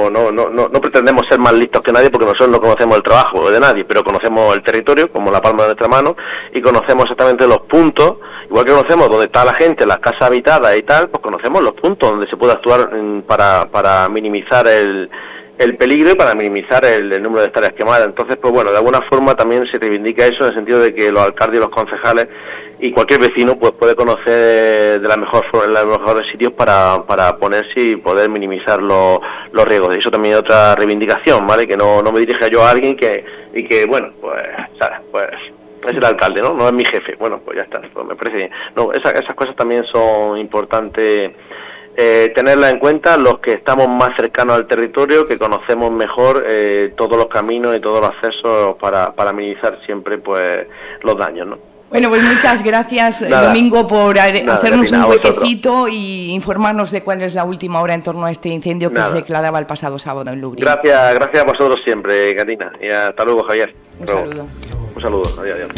no pretendemos ser más listos que nadie, porque nosotros no conocemos el trabajo de nadie, pero conocemos el territorio como la palma de nuestra mano, y conocemos exactamente los puntos, igual que conocemos dónde está la gente, las casas habitadas y tal, pues conocemos los puntos donde se puede actuar para minimizar el peligro y para minimizar el número de hectáreas quemadas. Entonces, pues bueno, de alguna forma también se reivindica eso, en el sentido de que los alcaldes y los concejales y cualquier vecino pues puede conocer de la mejor forma, en los mejores sitios para ponerse y poder minimizar los riesgos. Y eso también es otra reivindicación, ¿vale? Que no me dirija yo a alguien que bueno, pues, ¿sabes? Pues es el alcalde, ¿no? Es mi jefe. Bueno, pues ya está, pues me parece bien. No, esas cosas también son importantes tenerla en cuenta los que estamos más cercanos al territorio, que conocemos mejor todos los caminos y todos los accesos para minimizar siempre pues los daños, ¿no? Bueno, pues muchas gracias, Domingo, por hacernos un huequecito y informarnos de cuál es la última hora en torno a este incendio que se declaraba el pasado sábado en Lubriñ. Gracias a vosotros siempre, Katina, y hasta luego, Javier. Un saludo. Un saludo, adiós.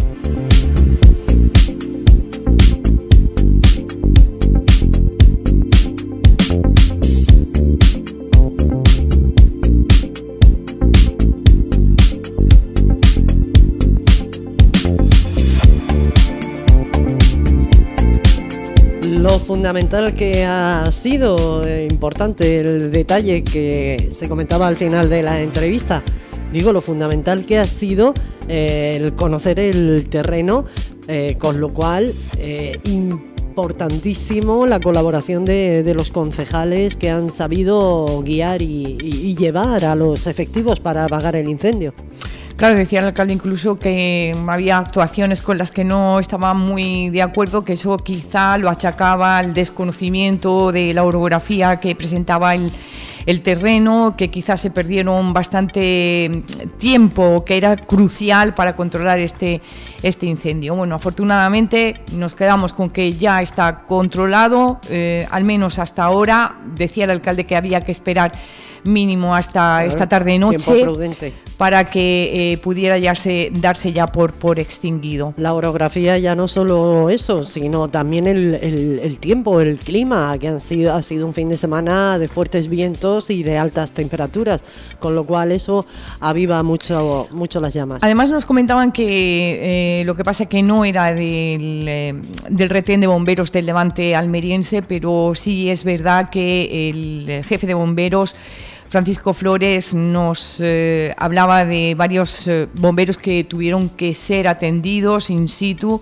Lo fundamental que ha sido, importante el detalle que se comentaba al final de la entrevista, digo, lo fundamental que ha sido el conocer el terreno, con lo cual importantísimo la colaboración de los concejales, que han sabido guiar y llevar a los efectivos para apagar el incendio. Claro, decía el alcalde incluso que había actuaciones con las que no estaba muy de acuerdo, que eso quizá lo achacaba al desconocimiento de la orografía que presentaba el terreno, que quizás se perdieron bastante tiempo, que era crucial para controlar este incendio. Bueno, afortunadamente nos quedamos con que ya está controlado, al menos hasta ahora. Decía el alcalde que había que esperar mínimo hasta esta tarde-noche para que pudiera darse ya por extinguido. La orografía ya no solo eso, sino también el tiempo, el clima, que ha sido un fin de semana de fuertes vientos y de altas temperaturas, con lo cual eso aviva mucho las llamas. Además nos comentaban que lo que pasa es que no era del retén de bomberos del Levante almeriense, pero sí es verdad que el jefe de bomberos, Francisco Flores, nos hablaba de varios bomberos que tuvieron que ser atendidos in situ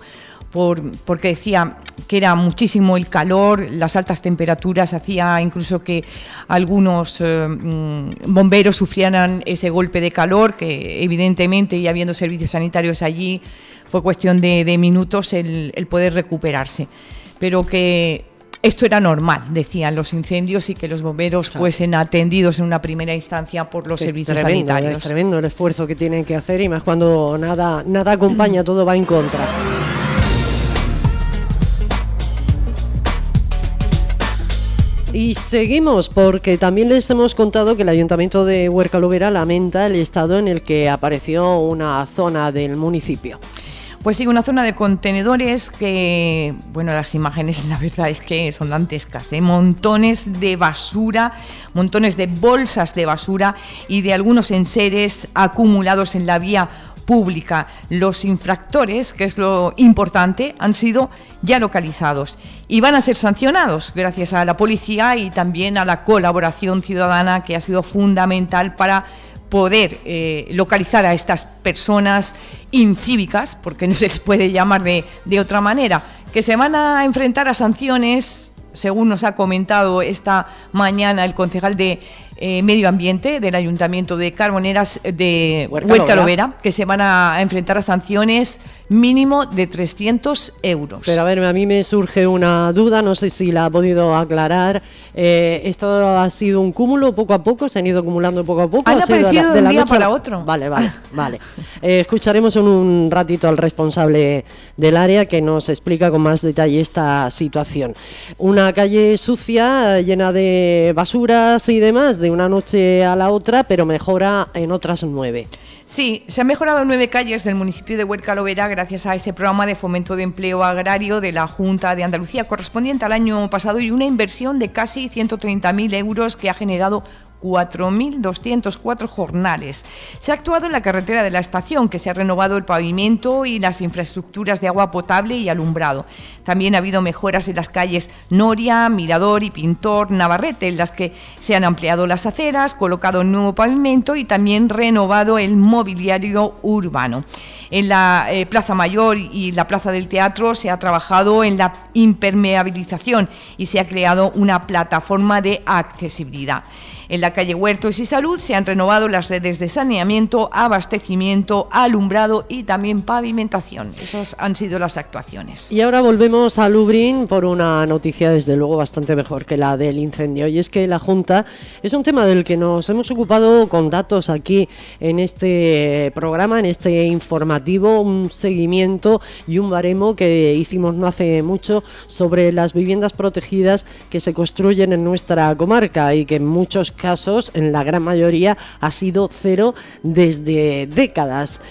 porque decía que era muchísimo el calor, las altas temperaturas, hacía incluso que algunos bomberos sufrieran ese golpe de calor, que evidentemente, y habiendo servicios sanitarios allí, fue cuestión de minutos el poder recuperarse. Pero que esto era normal, decían los incendios, y que los bomberos fuesen atendidos en una primera instancia por los servicios sanitarios. Es tremendo el esfuerzo que tienen que hacer, y más cuando nada acompaña, todo va en contra. Y seguimos, porque también les hemos contado que el Ayuntamiento de Huerca-Lovera lamenta el estado en el que apareció una zona del municipio. Pues sí, una zona de contenedores que, bueno, las imágenes la verdad es que son dantescas, montones de basura, montones de bolsas de basura y de algunos enseres acumulados en la vía pública. Los infractores, que es lo importante, han sido ya localizados y van a ser sancionados gracias a la policía y también a la colaboración ciudadana, que ha sido fundamental para poder localizar a estas personas incívicas, porque no se les puede llamar de otra manera, que se van a enfrentar a sanciones, según nos ha comentado esta mañana el concejal de Medio Ambiente del Ayuntamiento de Carboneras de Huerca-Lovera, que se van a enfrentar a sanciones mínimo de 300 euros. Pero a ver, a mí me surge una duda, no sé si la ha podido aclarar. ¿Esto ha sido un cúmulo poco a poco? ¿Se han ido acumulando poco a poco? Han aparecido de un día para otro. Vale. Escucharemos en un ratito al responsable del área, que nos explica con más detalle esta situación. Una calle sucia, llena de basuras y demás, de una noche a la otra, pero mejora en otras 9. Sí, se han mejorado 9 calles del municipio de Huerca-Lovera gracias a ese programa de fomento de empleo agrario de la Junta de Andalucía correspondiente al año pasado, y una inversión de casi 130.000 euros que ha generado 4.204 jornales. Se ha actuado en la carretera de la estación, que se ha renovado el pavimento y las infraestructuras de agua potable y alumbrado. También ha habido mejoras en las calles Noria, Mirador y Pintor Navarrete, en las que se han ampliado las aceras, colocado un nuevo pavimento y también renovado el mobiliario urbano. En la Plaza Mayor y la Plaza del Teatro se ha trabajado en la impermeabilización y se ha creado una plataforma de accesibilidad. En la calle Huertos y Salud se han renovado las redes de saneamiento, abastecimiento, alumbrado y también pavimentación. Esas han sido las actuaciones. Y ahora volvemos a Lubriñ por una noticia desde luego bastante mejor que la del incendio, y es que la Junta, es un tema del que nos hemos ocupado con datos aquí en este programa, en este informativo, un seguimiento y un baremo que hicimos no hace mucho sobre las viviendas protegidas que se construyen en nuestra comarca, y que en muchos casos, en la gran mayoría, ha sido cero desde décadas.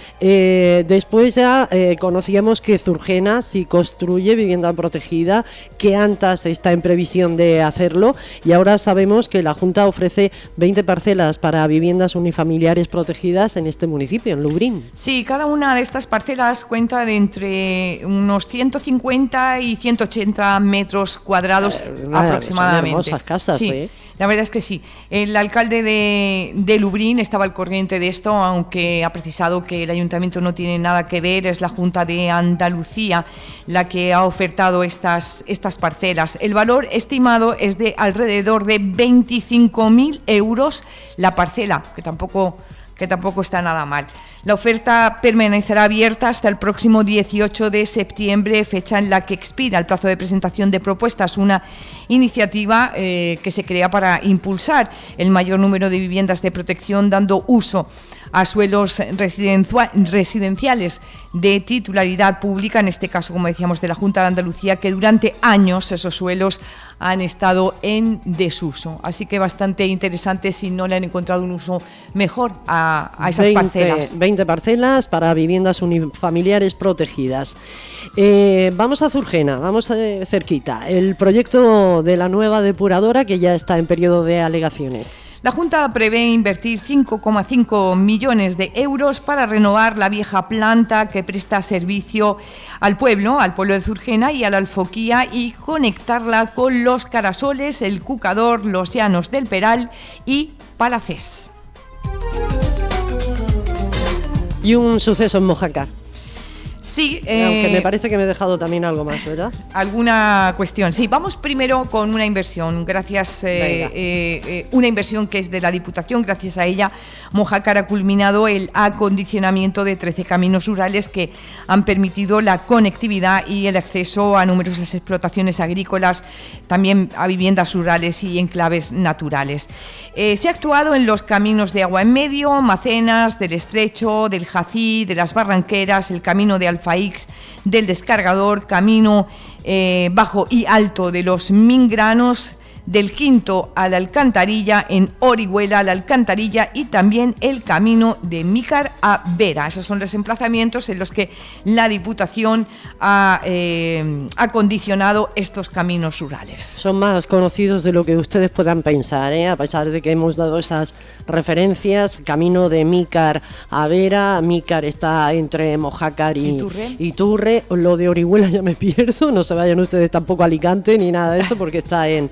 Después ya conocíamos que Zurgena sí construye vivienda protegida, que Antas está en previsión de hacerlo, y ahora sabemos que la Junta ofrece 20 parcelas para viviendas unifamiliares protegidas en este municipio, en Lubriñ. Sí, cada una de estas parcelas cuenta de entre unos 150 y 180 metros cuadrados aproximadamente. Son hermosas casas, sí. La verdad es que sí. El alcalde de Lubriñ estaba al corriente de esto, aunque ha precisado que el ayuntamiento no tiene nada que ver, es la Junta de Andalucía la que ha ofertado estas parcelas. El valor estimado es de alrededor de 25.000 euros la parcela, que tampoco está nada mal. La oferta permanecerá abierta hasta el próximo 18 de septiembre, fecha en la que expira el plazo de presentación de propuestas, una iniciativa que se crea para impulsar el mayor número de viviendas de protección, dando uso a suelos residenciales de titularidad pública, en este caso, como decíamos, de la Junta de Andalucía, que durante años esos suelos han estado en desuso. Así que bastante interesante si no le han encontrado un uso mejor a esas parcelas. 20 parcelas para viviendas unifamiliares protegidas. Vamos a Zurgena, vamos cerquita. El proyecto de la nueva depuradora, que ya está en periodo de alegaciones. La Junta prevé invertir 5,5 millones de euros para renovar la vieja planta que presta servicio al pueblo de Zurgena y a la Alfoquía, y conectarla con Los Carasoles, El Cucador, Los Llanos del Peral y Palacés. Y un suceso en Mojácar. Sí. Aunque me parece que me he dejado también algo más, ¿verdad? Alguna cuestión. Sí, vamos primero con una inversión. Gracias, una inversión que es de la Diputación. Gracias a ella, Mojácar ha culminado el acondicionamiento de 13 caminos rurales que han permitido la conectividad y el acceso a numerosas explotaciones agrícolas, también a viviendas rurales y enclaves naturales. Se ha actuado en los caminos de Agua en Medio, Macenas, del Estrecho, del Jací, de las Barranqueras, el camino de Alfaix, del Descargador, camino bajo y alto de los Mingranos, del Quinto a la Alcantarilla, en Orihuela a la Alcantarilla, y también el camino de Mícar a Vera. Esos son los emplazamientos en los que la Diputación ha acondicionado estos caminos rurales. Son más conocidos de lo que ustedes puedan pensar, a pesar de que hemos dado esas referencias. Camino de Mícar a Vera. Mícar está entre Mojácar y Turre. Lo de Orihuela ya me pierdo, no se vayan ustedes tampoco a Alicante ni nada de eso, porque está en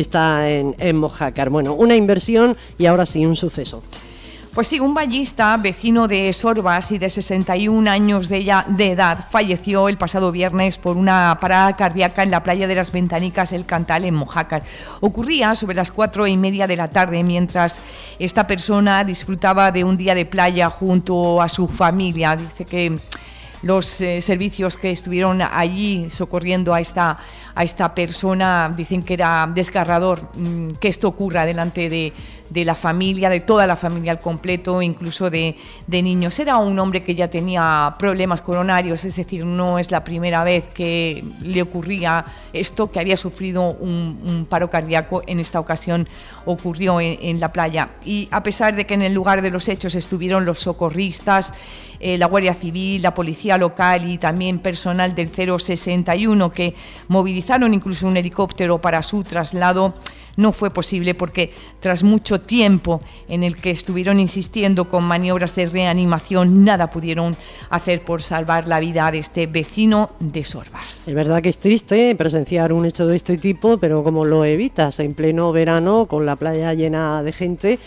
Mojácar. Bueno, una inversión y ahora sí, un suceso. Pues sí, un vallista vecino de Sorbas y de 61 años de edad falleció el pasado viernes por una parada cardíaca en la playa de las Ventanicas El Cantal, en Mojácar. Ocurría sobre las 4:30 de la tarde, mientras esta persona disfrutaba de un día de playa junto a su familia. Dice que los servicios que estuvieron allí socorriendo a esta persona dicen que era desgarrador que esto ocurra delante de la familia, de toda la familia al completo, incluso de niños. Era un hombre que ya tenía problemas coronarios, es decir, no es la primera vez que le ocurría esto, que había sufrido un paro cardíaco. En esta ocasión ocurrió en la playa. Y a pesar de que en el lugar de los hechos estuvieron los socorristas, la Guardia Civil, la Policía Local y también personal del 061, que movilizaron incluso un helicóptero para su traslado, no fue posible porque tras mucho tiempo en el que estuvieron insistiendo con maniobras de reanimación, nada pudieron hacer por salvar la vida de este vecino de Sorbas. Es verdad que es triste presenciar un hecho de este tipo, pero ¿cómo lo evitas en pleno verano con la playa llena de gente?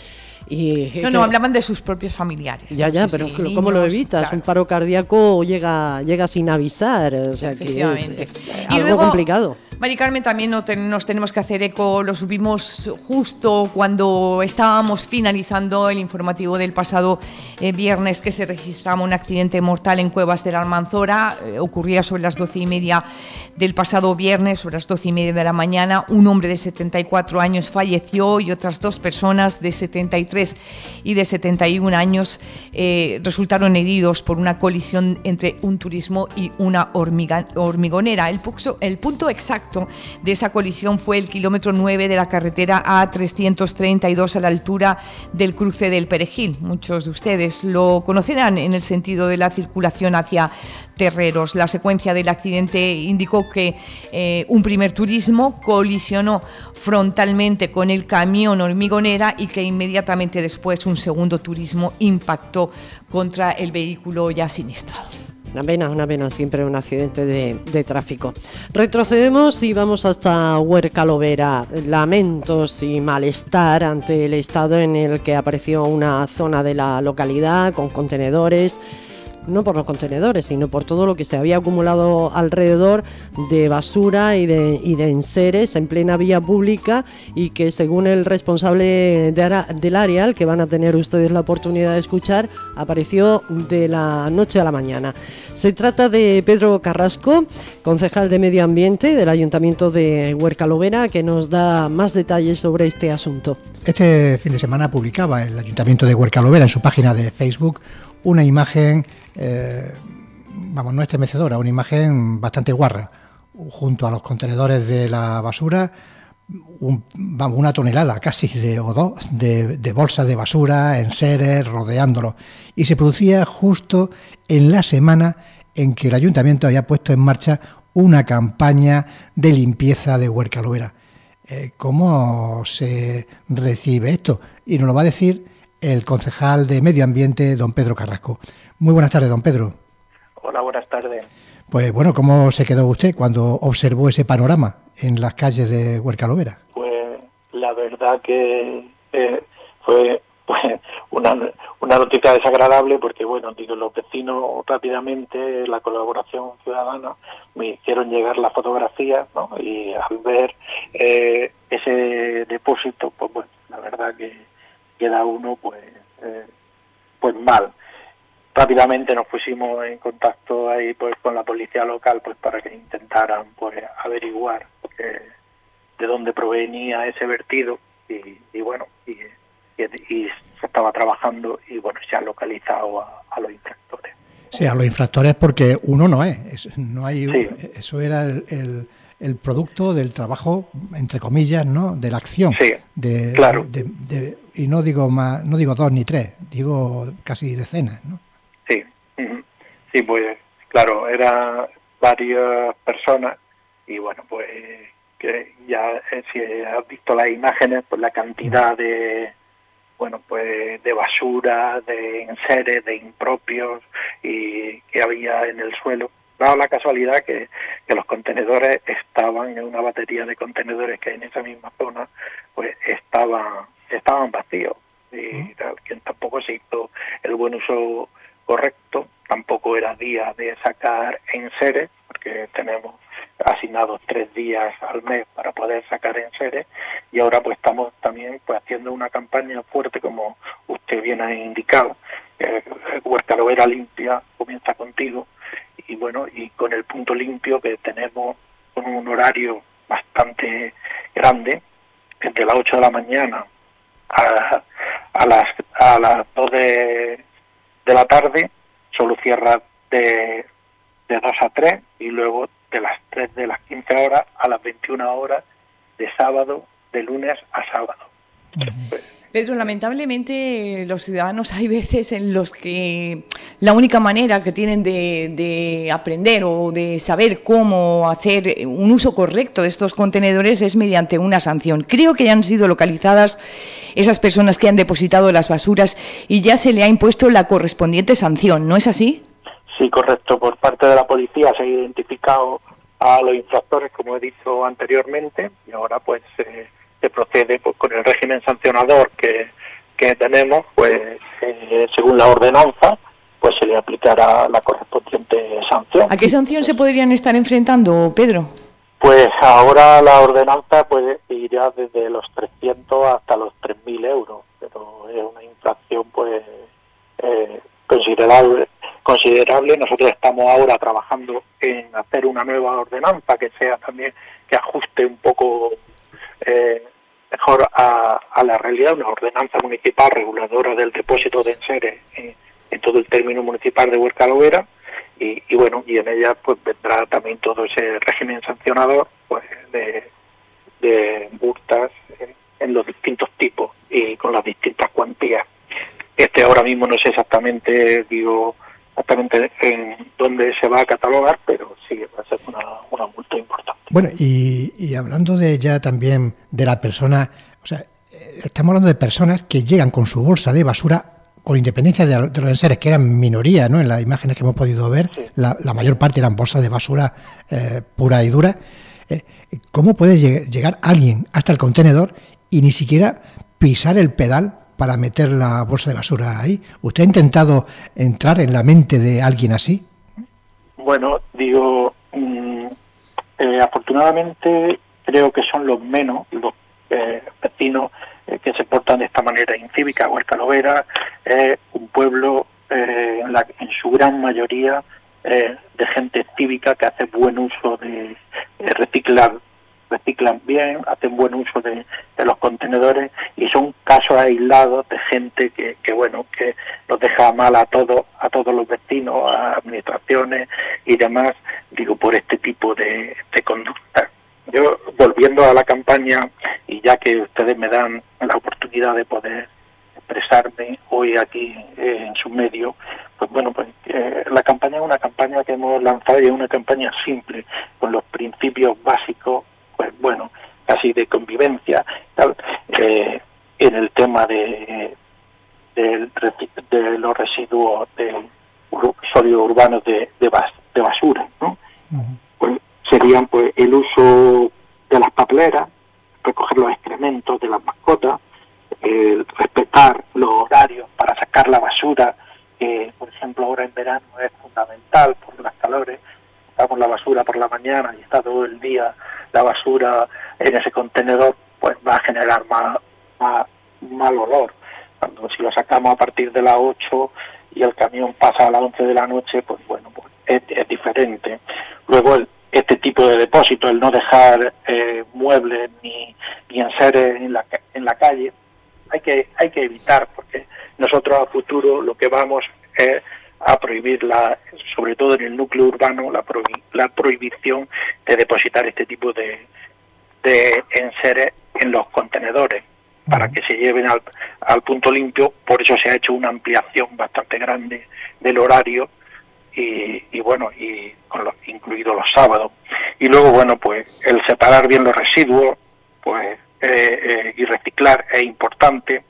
No, hablaban de sus propios familiares. Ya, pero sí, ¿cómo lo evitas? Claro. Un paro cardíaco llega sin avisar, o sea que es algo luego complicado. Mari Carmen, también nos tenemos que hacer eco, lo subimos justo cuando estábamos finalizando el informativo del pasado viernes, que se registraba un accidente mortal en Cuevas de la Almanzora. Ocurría sobre las 12:30 del pasado viernes, sobre las 12:30 de la mañana. Un hombre de 74 años falleció y otras dos personas de 73 y de 71 años resultaron heridos por una colisión entre un turismo y una hormigonera. El punto exacto de esa colisión fue el kilómetro 9 de la carretera A332 a la altura del cruce del Perejil. Muchos de ustedes lo conocerán en el sentido de la circulación hacia Terreros. La secuencia del accidente indicó que un primer turismo colisionó frontalmente con el camión hormigonera y que inmediatamente después un segundo turismo impactó contra el vehículo ya siniestrado. Una pena, siempre un accidente de tráfico. Retrocedemos y vamos hasta Huerca-Lovera. Lamentos y malestar ante el estado en el que apareció una zona de la localidad con contenedores. No por los contenedores, sino por todo lo que se había acumulado alrededor de basura y de enseres en plena vía pública, y que, según el responsable del área, al que van a tener ustedes la oportunidad de escuchar, apareció de la noche a la mañana. Se trata de Pedro Carrasco, concejal de Medio Ambiente del Ayuntamiento de Huerca-Lovera, que nos da más detalles sobre este asunto. Este fin de semana publicaba el Ayuntamiento de Huerca-Lovera en su página de Facebook una imagen, no estremecedora, una imagen bastante guarra. Junto a los contenedores de la basura, una tonelada casi de bolsas de basura, enseres, rodeándolo. Y se producía justo en la semana en que el Ayuntamiento había puesto en marcha una campaña de limpieza de Huerca-Lovera. ¿Cómo se recibe esto? Y nos lo va a decir el concejal de Medio Ambiente, don Pedro Carrasco. Muy buenas tardes, don Pedro. Hola, buenas tardes. Pues bueno, ¿cómo se quedó usted cuando observó ese panorama en las calles de Huerca-Lovera? Pues la verdad que fue pues una noticia desagradable, porque bueno, digo, los vecinos rápidamente, la colaboración ciudadana, me hicieron llegar la fotografía, ¿no? Y al ver ese depósito, pues bueno, la verdad que queda uno pues mal. Rápidamente nos pusimos en contacto ahí pues con la policía local, pues para que intentaran pues averiguar de dónde provenía ese vertido, y bueno, y se estaba trabajando, y bueno, se ha localizado a los infractores. Sí, a los infractores, porque uno no es, no hay, sí. Eso era el producto del trabajo, entre comillas, ¿no? De la acción. Sí, claro. Y no digo más, no digo 2 ni 3, digo casi decenas, ¿no? Sí, sí, pues claro, eran varias personas, y bueno, pues que ya si has visto las imágenes, pues la cantidad de de basura, de enseres, de impropios y que había en el suelo. Daba la casualidad que los contenedores estaban en una batería de contenedores que hay en esa misma zona, pues estaban vacíos, y que tampoco se hizo el buen uso correcto. Tampoco era día de sacar enseres, porque tenemos asignados 3 días al mes para poder sacar enseres, y ahora pues estamos también pues haciendo una campaña fuerte, como usted bien ha indicado, Huerta Lovera Limpia comienza contigo, y bueno, y con el punto limpio que tenemos con un horario bastante grande, desde las 8 de la mañana a las 2 de la tarde, solo cierra de 2 a 3, y luego de las 3 de las 15 horas a las 21 horas de sábado, de lunes a sábado. Pedro, lamentablemente los ciudadanos hay veces en los que la única manera que tienen de aprender o de saber cómo hacer un uso correcto de estos contenedores es mediante una sanción. Creo que ya han sido localizadas esas personas que han depositado las basuras y ya se le ha impuesto la correspondiente sanción, ¿no es así? Sí, correcto. Por parte de la policía se ha identificado a los infractores, como he dicho anteriormente, y ahora pues se procede pues con el régimen sancionador que tenemos, pues según la ordenanza, pues se le aplicará la correspondiente sanción. ¿A qué sanción se podrían estar enfrentando, Pedro? Pues ahora la ordenanza pues irá desde los 300 hasta los 3.000 euros, pero es una infracción pues considerable. Nosotros estamos ahora trabajando en hacer una nueva ordenanza que sea también, que ajuste un poco mejor a la realidad, una ordenanza municipal reguladora del depósito de enseres en todo el término municipal de Huerta Lovera, y bueno, y en ella pues vendrá también todo ese régimen sancionador pues de multas en los distintos tipos y con las distintas cuantías. Ahora mismo no sé exactamente en dónde se va a catalogar, pero sí va a ser una multa importante. Bueno, y hablando de ya también de la persona, o sea, estamos hablando de personas que llegan con su bolsa de basura, con independencia de los enseres, que eran minoría, ¿no? En las imágenes que hemos podido ver, sí. La mayor parte eran bolsas de basura pura y dura. ¿Cómo puede llegar alguien hasta el contenedor y ni siquiera pisar el pedal para meter la bolsa de basura ahí? ¿Usted ha intentado entrar en la mente de alguien así? Bueno, digo, afortunadamente creo que son los menos los vecinos que se portan de esta manera incívica. Huerta Lovera es un pueblo en su gran mayoría de gente cívica que hace buen uso de reciclan bien, hacen buen uso de los contenedores, y son casos aislados de gente que nos deja mal a todos los vecinos, a administraciones y demás, digo, por este tipo de conducta. Yo, volviendo a la campaña, y ya que ustedes me dan la oportunidad de poder expresarme hoy aquí en su medio, pues bueno, pues la campaña es una campaña que hemos lanzado, y es una campaña simple, con los principios básicos, pues bueno, casi de convivencia, tal, en el tema de los residuos sólidos urbanos de basura, ¿no? Uh-huh. Pues serían pues el uso de las papeleras, recoger los excrementos de las mascotas, respetar los horarios para sacar la basura, que por ejemplo ahora en verano es fundamental por las calores. Sacamos la basura por la mañana y está todo el día la basura en ese contenedor, pues va a generar mal olor. Cuando si lo sacamos a partir de las 8 y el camión pasa a las 11 de la noche, pues bueno, pues es diferente. Luego este tipo de depósito, el no dejar muebles ni enseres en la calle, hay que evitar, porque nosotros a futuro lo que vamos es a prohibir, sobre todo en el núcleo urbano, la prohibición de depositar este tipo de enseres en los contenedores para que se lleven al punto limpio. Por eso se ha hecho una ampliación bastante grande del horario y bueno, y incluidos los sábados. Y luego, bueno, pues el separar bien los residuos, pues y reciclar es importante.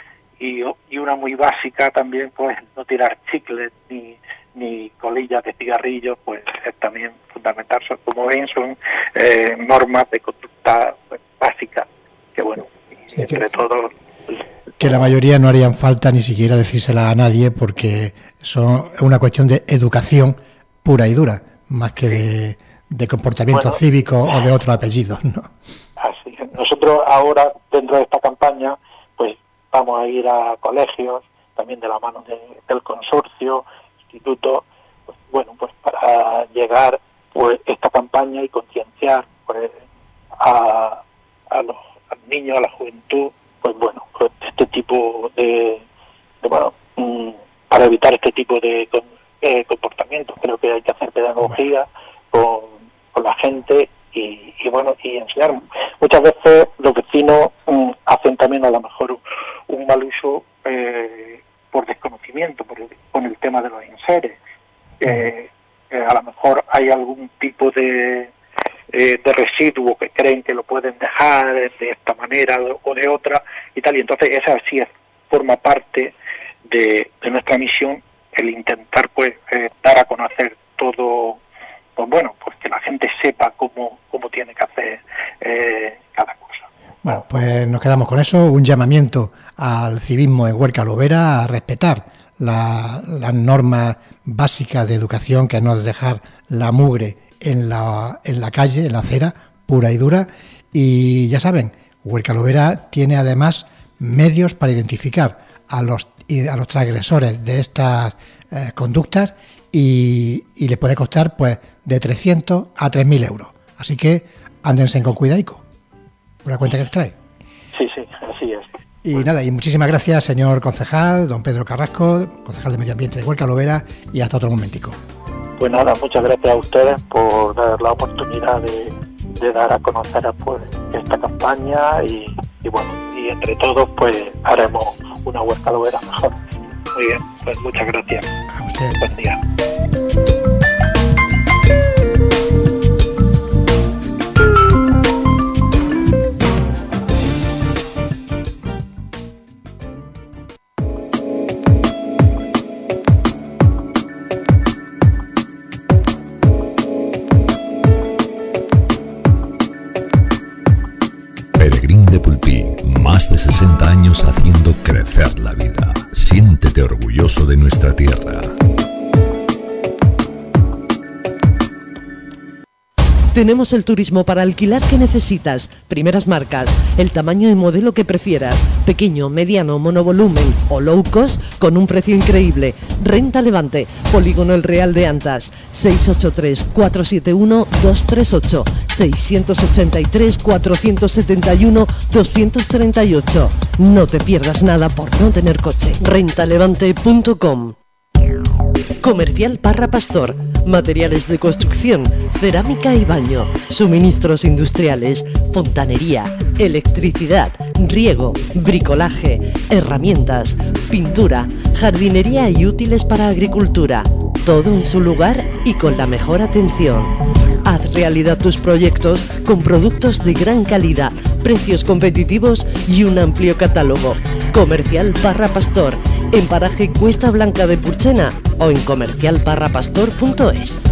Y una muy básica también, pues no tirar chicles ni colillas de cigarrillos, pues es también fundamental. Como ven, son normas de conducta básicas que bueno, sí, entre todos... Que la mayoría no harían falta ni siquiera decírsela a nadie, porque es una cuestión de educación pura y dura, más que de comportamiento cívico o de otros apellidos, ¿no? Así es. Nosotros ahora, dentro de esta campaña, pues vamos a ir a colegios, también de la mano del consorcio, institutos, pues, bueno, pues para llegar pues esta campaña y concienciar pues, a los niños, a la juventud, pues bueno, pues este tipo de bueno, para evitar este tipo de comportamientos. Creo que hay que hacer pedagogía con la gente y bueno, y enseñar. Muchas veces los vecinos hacen también a lo mejor un mal uso por desconocimiento, con el tema de los enseres. A lo mejor hay algún tipo de residuo que creen que lo pueden dejar de esta manera o de otra y tal, y entonces esa sí forma parte de nuestra misión, el intentar pues dar a conocer todo, pues bueno, pues que la gente sepa cómo tiene que hacer cada cosa. Bueno, pues nos quedamos con eso, un llamamiento al civismo en Huerca Lovera a respetar las normas básicas de educación, que no es dejar la mugre en la calle, en la acera, pura y dura. Y ya saben, Huerca Lovera tiene además medios para identificar a los transgresores de estas conductas y le puede costar pues de 300 a 3.000 euros. Así que ándense con cuidaico, por la cuenta que les trae. Sí, así es. Y nada, y muchísimas gracias, señor concejal, don Pedro Carrasco, concejal de Medio Ambiente de Huerca Lovera, y hasta otro momentico. Pues nada, muchas gracias a ustedes por dar la oportunidad de dar a conocer pues esta campaña y bueno, y entre todos pues haremos una Huerca Lovera mejor. Muy bien, pues muchas gracias. A usted. Buen día. De Pulpí, más de 60 años haciendo crecer la vida. Siéntete orgulloso de nuestra tierra. Tenemos el turismo para alquilar que necesitas, primeras marcas, el tamaño y modelo que prefieras, pequeño, mediano, monovolumen o low cost con un precio increíble. Renta Levante, Polígono El Real de Antas, 683-471-238, 683-471-238. No te pierdas nada por no tener coche. Rentalevante.com. Comercial Parra Pastor, materiales de construcción, cerámica y baño, suministros industriales, fontanería, electricidad, riego, bricolaje, herramientas, pintura, jardinería y útiles para agricultura. Todo en su lugar y con la mejor atención. Haz realidad tus proyectos con productos de gran calidad, precios competitivos y un amplio catálogo. Comercial Parra Pastor, en paraje Cuesta Blanca de Purchena o en comercialparrapastor.es.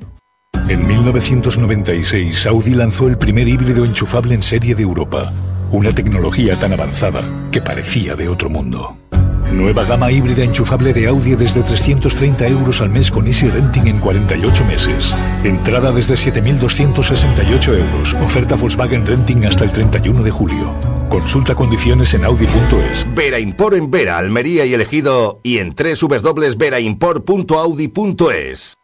En 1996, Audi lanzó el primer híbrido enchufable en serie de Europa. Una tecnología tan avanzada que parecía de otro mundo. Nueva gama híbrida enchufable de Audi desde 330 euros al mes con Easy Renting en 48 meses. Entrada desde 7.268 euros. Oferta Volkswagen Renting hasta el 31 de julio. Consulta condiciones en Audi.es. Vera Import en Vera, Almería y El Ejido, y en www.veraimport.audi.es.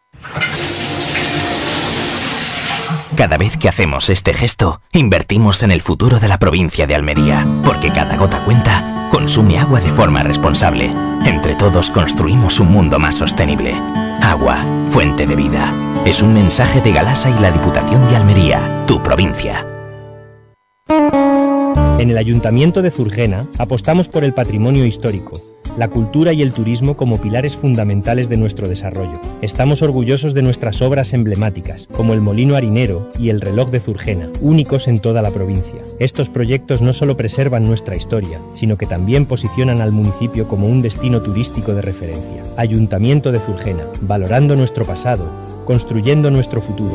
Cada vez que hacemos este gesto, invertimos en el futuro de la provincia de Almería, porque cada gota cuenta. Consume agua de forma responsable. Entre todos construimos un mundo más sostenible. Agua, fuente de vida. Es un mensaje de Galasa y la Diputación de Almería, tu provincia. En el Ayuntamiento de Zurgena apostamos por el patrimonio histórico, la cultura y el turismo como pilares fundamentales de nuestro desarrollo. Estamos orgullosos de nuestras obras emblemáticas, como el Molino Harinero y el Reloj de Zurgena, únicos en toda la provincia. Estos proyectos no solo preservan nuestra historia, sino que también posicionan al municipio como un destino turístico de referencia. Ayuntamiento de Zurgena, valorando nuestro pasado, construyendo nuestro futuro.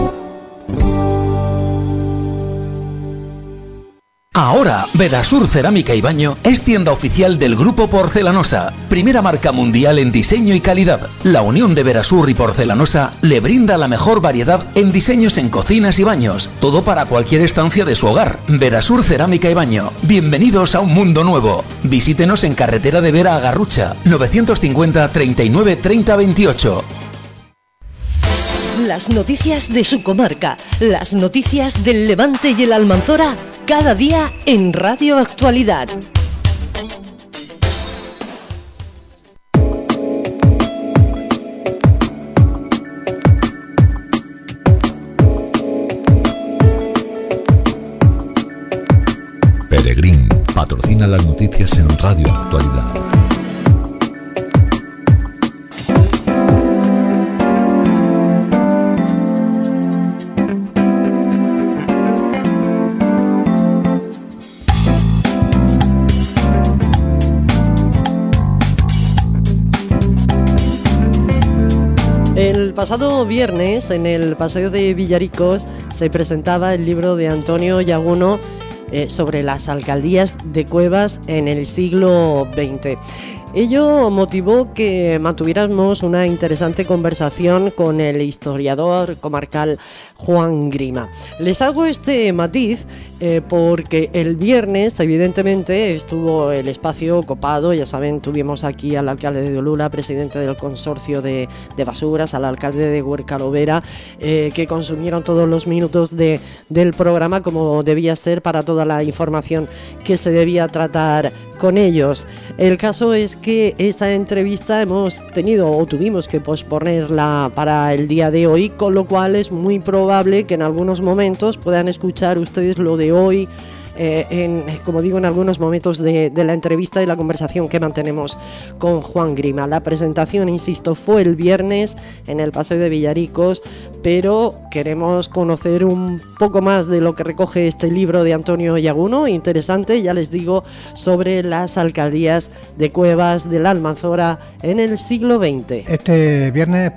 Ahora, Verasur Cerámica y Baño es tienda oficial del Grupo Porcelanosa, primera marca mundial en diseño y calidad. La unión de Verasur y Porcelanosa le brinda la mejor variedad en diseños en cocinas y baños, todo para cualquier estancia de su hogar. Verasur Cerámica y Baño, bienvenidos a un mundo nuevo. Visítenos en carretera de Vera a Garrucha, 950 39 30 28. Las noticias de su comarca, las noticias del Levante y el Almanzora, cada día en Radio Actualidad. Peregrín patrocina las noticias en Radio Actualidad. El pasado viernes, en el Paseo de Villaricos, se presentaba el libro de Antonio Yaguno sobre las alcaldías de Cuevas en el siglo XX. Ello motivó que mantuviéramos una interesante conversación con el historiador comarcal Juan Grima. Les hago este matiz porque el viernes evidentemente estuvo el espacio copado. Ya saben, tuvimos aquí al alcalde de Olula, presidente del consorcio de basuras, al alcalde de Huercalovera, que consumieron todos los minutos del programa como debía ser para toda la información que se debía tratar con ellos. El caso es que esa entrevista tuvimos que posponerla para el día de hoy, con lo cual es muy probable que en algunos momentos puedan escuchar ustedes lo de hoy, como digo, en algunos momentos de la entrevista y la conversación que mantenemos con Juan Grima. La presentación, insisto, fue el viernes en el Paseo de Villaricos, pero queremos conocer un poco más de lo que recoge este libro de Antonio Yaguno, interesante, ya les digo, sobre las alcaldías de Cuevas del Almanzora en el siglo XX. Este viernes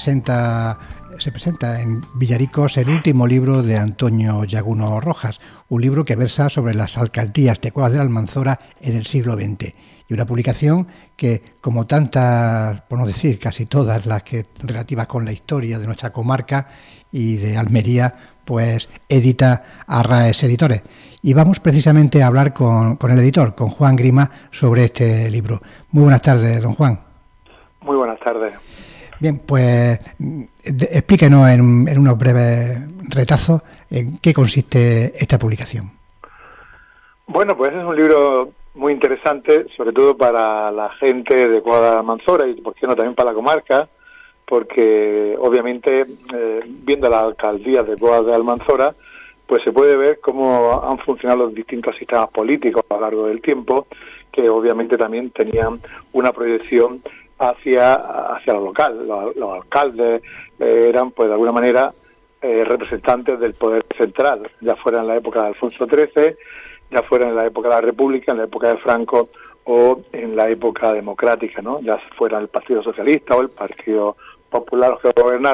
se presenta en Villaricos el último libro de Antonio Yaguno Rojas, un libro que versa sobre las alcaldías de Cuevas del Almanzora en el siglo XX, y una publicación que, como tantas, por no decir casi todas las que relativas con la historia de nuestra comarca y de Almería, pues edita Arraes Editores. Y vamos precisamente a hablar con el editor, con Juan Grima, sobre este libro. Muy buenas tardes, don Juan. Muy buenas tardes. Bien, pues explíquenos en unos breves retazos en qué consiste esta publicación. Bueno, pues es un libro muy interesante, sobre todo para la gente de Cuevas del Almanzora y, por qué no, también para la comarca, porque obviamente viendo las alcaldías de Cuevas del Almanzora, pues se puede ver cómo han funcionado los distintos sistemas políticos a lo largo del tiempo, que obviamente también tenían una proyección hacia lo local. Los alcaldes eran, pues de alguna manera, representantes del poder central, ya fuera en la época de Alfonso XIII, ya fuera en la época de la República, en la época de Franco o en la época democrática, ¿no? Ya fuera el Partido Socialista o el Partido Popular los que gobernaran,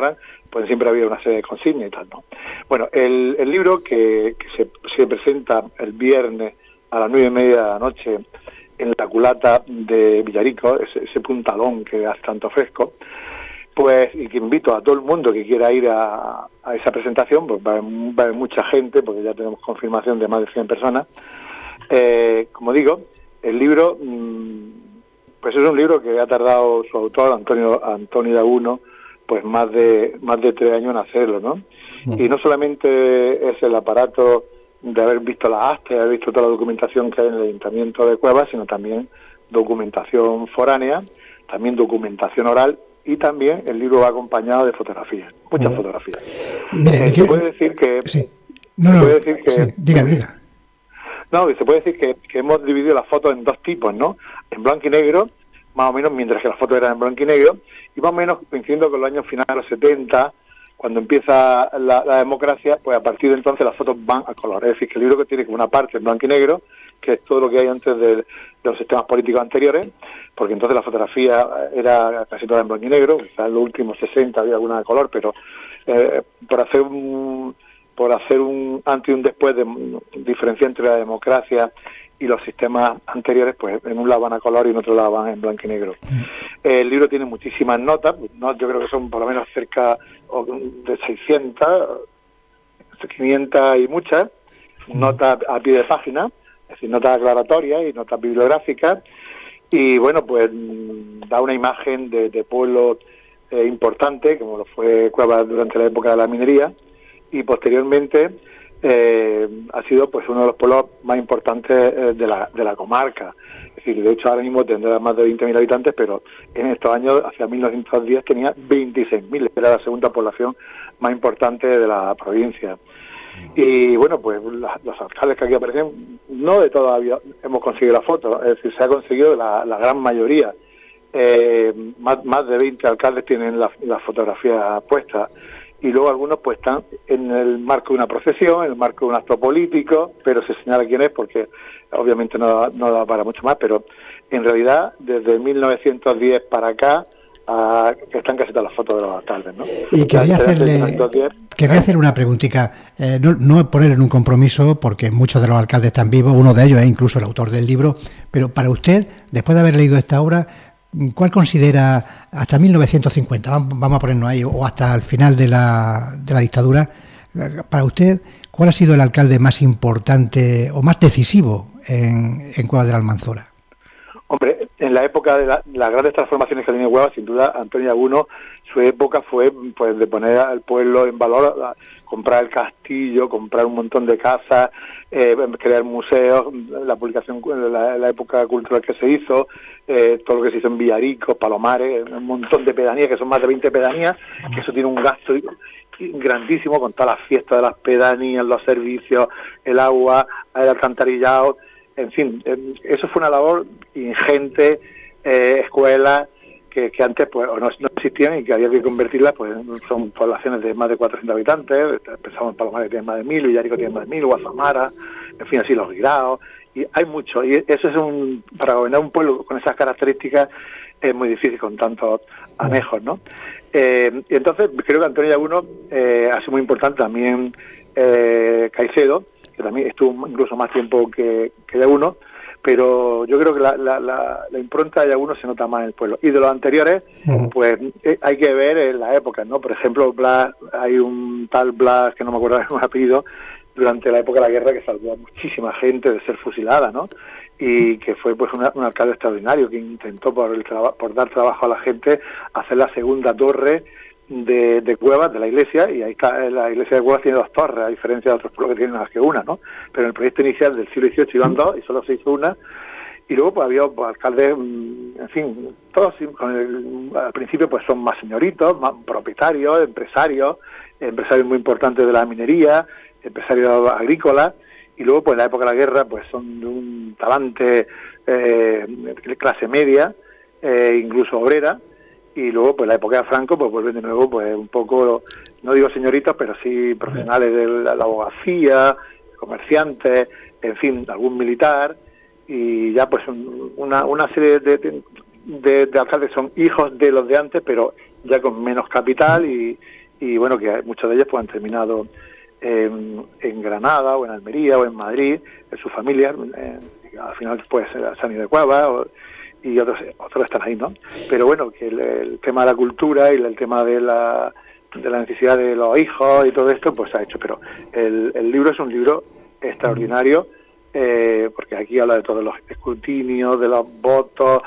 pues siempre había una serie de consignas y tal, ¿no? Bueno, el libro que se presenta el viernes a las 9:30 de la noche en la culata de Villarico, ese puntalón que hace tanto fresco, pues, y que invito a todo el mundo que quiera ir a esa presentación, pues va a haber mucha gente, porque ya tenemos confirmación de más de 100 personas. Como digo, el libro, pues es un libro que ha tardado su autor, Antonio Laguno, pues más de 3 años en hacerlo, ¿no? Y no solamente es el aparato de haber visto las actas, de haber visto toda la documentación que hay en el Ayuntamiento de Cuevas, sino también documentación foránea, también documentación oral, y también el libro va acompañado de fotografías, muchas fotografías. Mire, se puede decir que... Sí. Diga. No, se puede decir que hemos dividido las fotos en dos tipos, ¿no? En blanco y negro, más o menos, mientras que las fotos eran en blanco y negro, y más o menos coincidiendo con los años finales de los 70, cuando empieza la democracia, pues a partir de entonces las fotos van a color. Es decir, que el libro que tiene como una parte en blanco y negro, que es todo lo que hay antes de los sistemas políticos anteriores, porque entonces la fotografía era casi toda en blanco y negro, quizás en los últimos 60 había alguna de color, pero por hacer un antes y un después de diferencia entre la democracia y los sistemas anteriores, pues en un lado van a color y en otro lado van en blanco y negro. El libro tiene muchísimas notas, ¿no? Yo creo que son por lo menos cerca de 600, 500 y muchas, notas a pie de página, es decir, notas aclaratorias y notas bibliográficas, y bueno, pues da una imagen de pueblo importante, como lo fue Cuevas durante la época de la minería, y posteriormente ha sido pues uno de los pueblos más importantes de la comarca. Es decir, de hecho ahora mismo tendrá más de 20.000 habitantes, pero en estos años, hacia 1910, tenía 26.000, era la segunda población más importante de la provincia. Y bueno, pues los alcaldes que aquí aparecen, no de todos hemos conseguido la foto, es decir, se ha conseguido la gran mayoría. Más de 20 alcaldes tienen la fotografía puesta. Y luego algunos pues están en el marco de una procesión, en el marco de un acto político, pero se señala quién es porque obviamente no da para mucho más, pero en realidad desde 1910 para acá están casi todas las fotos de los alcaldes, ¿no? Y quería hacer una preguntita, no poner en un compromiso porque muchos de los alcaldes están vivos, uno de ellos es incluso el autor del libro, pero para usted, después de haber leído esta obra, ¿cuál considera hasta 1950, vamos a ponernos ahí, o hasta el final de la dictadura, para usted, cuál ha sido el alcalde más importante o más decisivo en Cuevas de la Almanzora? Hombre, en la época de las grandes transformaciones que ha tenido Cuevas, sin duda, Antonio Laguno, su época fue pues de poner al pueblo en valor, comprar el castillo, comprar un montón de casas, crear museos, la publicación, la época cultural que se hizo, todo lo que se hizo en Villarico, Palomares, un montón de pedanías, que son más de 20 pedanías, que eso tiene un gasto grandísimo con todas las fiestas de las pedanías, los servicios, el agua, el alcantarillado, en fin, eso fue una labor ingente, escuelas que antes pues no existían y que había que convertirlas, pues son poblaciones de más de 400 habitantes, pensamos en Palomares que tienen más de 1.000, Villarico tiene más de 1.000, Guasamara, en fin, así los Guiraos, y hay mucho, y eso es para gobernar un pueblo con esas características es muy difícil con tantos anejos, ¿no? Y entonces creo que Antonio Laguno ha sido muy importante, también Caicedo, que también estuvo incluso más tiempo que Laguno, pero yo creo que la impronta de Laguno se nota más en el pueblo. Y de los anteriores, pues hay que ver en la época, ¿no? Por ejemplo, Blas, hay un tal Blas, que no me acuerdo de su apellido, durante la época de la guerra, que salvó a muchísima gente de ser fusilada, ¿no? Y que fue pues un alcalde extraordinario, que intentó por dar trabajo a la gente, hacer la segunda torre de Cuevas, de la iglesia, y ahí la iglesia de Cuevas tiene 2 torres, a diferencia de otros pueblos que tienen más que una, ¿no? Pero en el proyecto inicial del siglo XVIII iban 2 y solo se hizo una, y luego pues había alcaldes, en fin, todos al principio pues son más señoritos, más propietarios, empresarios muy importantes de la minería, empresarios agrícolas, y luego pues en la época de la guerra pues son de un talante clase media, incluso obrera, y luego pues la época de Franco pues vuelven de nuevo pues un poco, no digo señoritos, pero sí profesionales de la abogacía, comerciantes, en fin, algún militar, y ya pues una serie de alcaldes son hijos de los de antes, pero ya con menos capital y y bueno, que muchos de ellos pues han terminado en Granada o en Almería o en Madrid, en sus familias, al final pues se han ido de Cueva y otros están ahí, ¿no? Pero bueno, que el tema de la cultura y el tema de la necesidad de los hijos y todo esto pues se ha hecho, pero el libro es un libro extraordinario, porque aquí habla de todos los escrutinios, de los votos,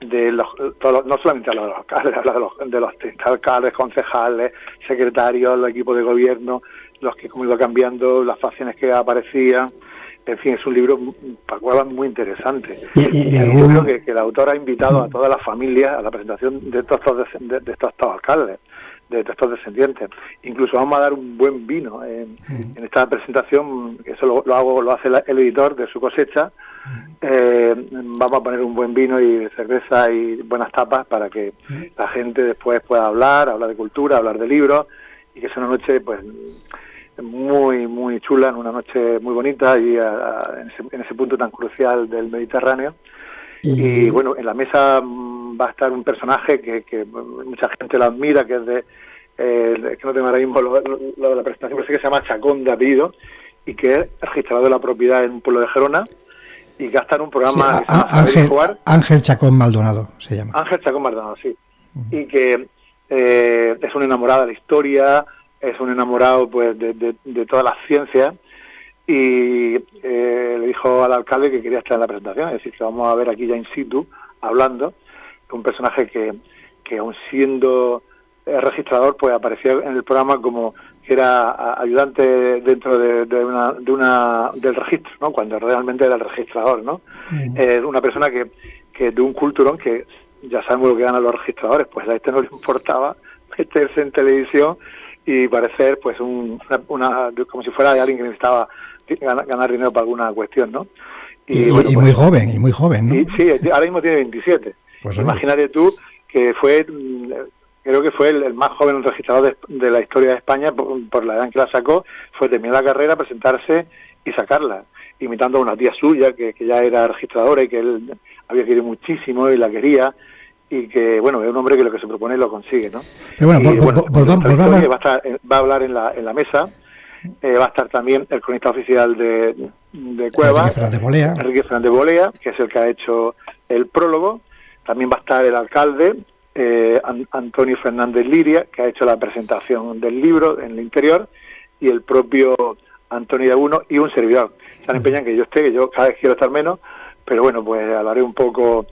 no solamente habla de los alcaldes, habla de los alcaldes, concejales, secretarios, el equipo de gobierno, los que cómo iba cambiando, las facciones que aparecían. En fin, es un libro para Cuevas muy interesante. Yo creo que el autor ha invitado a todas las familias a la presentación de estos alcaldes, de estos descendientes. Incluso vamos a dar un buen vino en esta presentación, que eso lo hace el editor de Su Cosecha. Vamos a poner un buen vino y cerveza y buenas tapas para que la gente después pueda hablar de cultura, hablar de libros, y que sea una noche pues muy muy chula, en una noche muy bonita y en ese punto tan crucial del Mediterráneo. Y bueno, en la mesa va a estar un personaje que mucha gente lo admira, que es que no tengo ahora mismo lo de la presentación, pero sí que se llama Chacón de apellido, y que es registrador de la propiedad en un pueblo de Gerona, y que va a estar en un programa Ángel Chacón Maldonado se llama. Ángel Chacón Maldonado, sí. Y que es un enamorado de la historia, es un enamorado pues de todas las ciencias, y le dijo al alcalde que quería estar en la presentación, es decir, que vamos a ver aquí ya in situ, hablando, un personaje que aun siendo registrador, pues aparecía en el programa como que era ayudante dentro del registro, ¿no? Cuando realmente era el registrador, ¿no? Una persona que de un culturón que ya sabemos lo que ganan los registradores, pues a este no le importaba meterse en televisión y parecer pues como si fuera alguien que necesitaba ganar dinero para alguna cuestión, ¿no? Y bueno, muy joven, ¿no? Sí, ahora mismo tiene 27. Pues imagínate tú que creo que fue el más joven registrador de la historia de España por la edad en que la sacó, fue terminar la carrera, presentarse y sacarla, imitando a una tía suya que ya era registradora y que él había querido muchísimo y la quería, y que, bueno, es un hombre que lo que se propone lo consigue, ¿no? Pero volvamos. Va a hablar en la mesa, va a estar también el cronista oficial de Cueva, Enrique Fernández Bolea, que es el que ha hecho el prólogo. También va a estar el alcalde, Antonio Fernández Liria, que ha hecho la presentación del libro en el interior, y el propio Antonio Iaguno y un servidor. Se han empeñado en que yo cada vez quiero estar menos, pero bueno, pues hablaré un poco,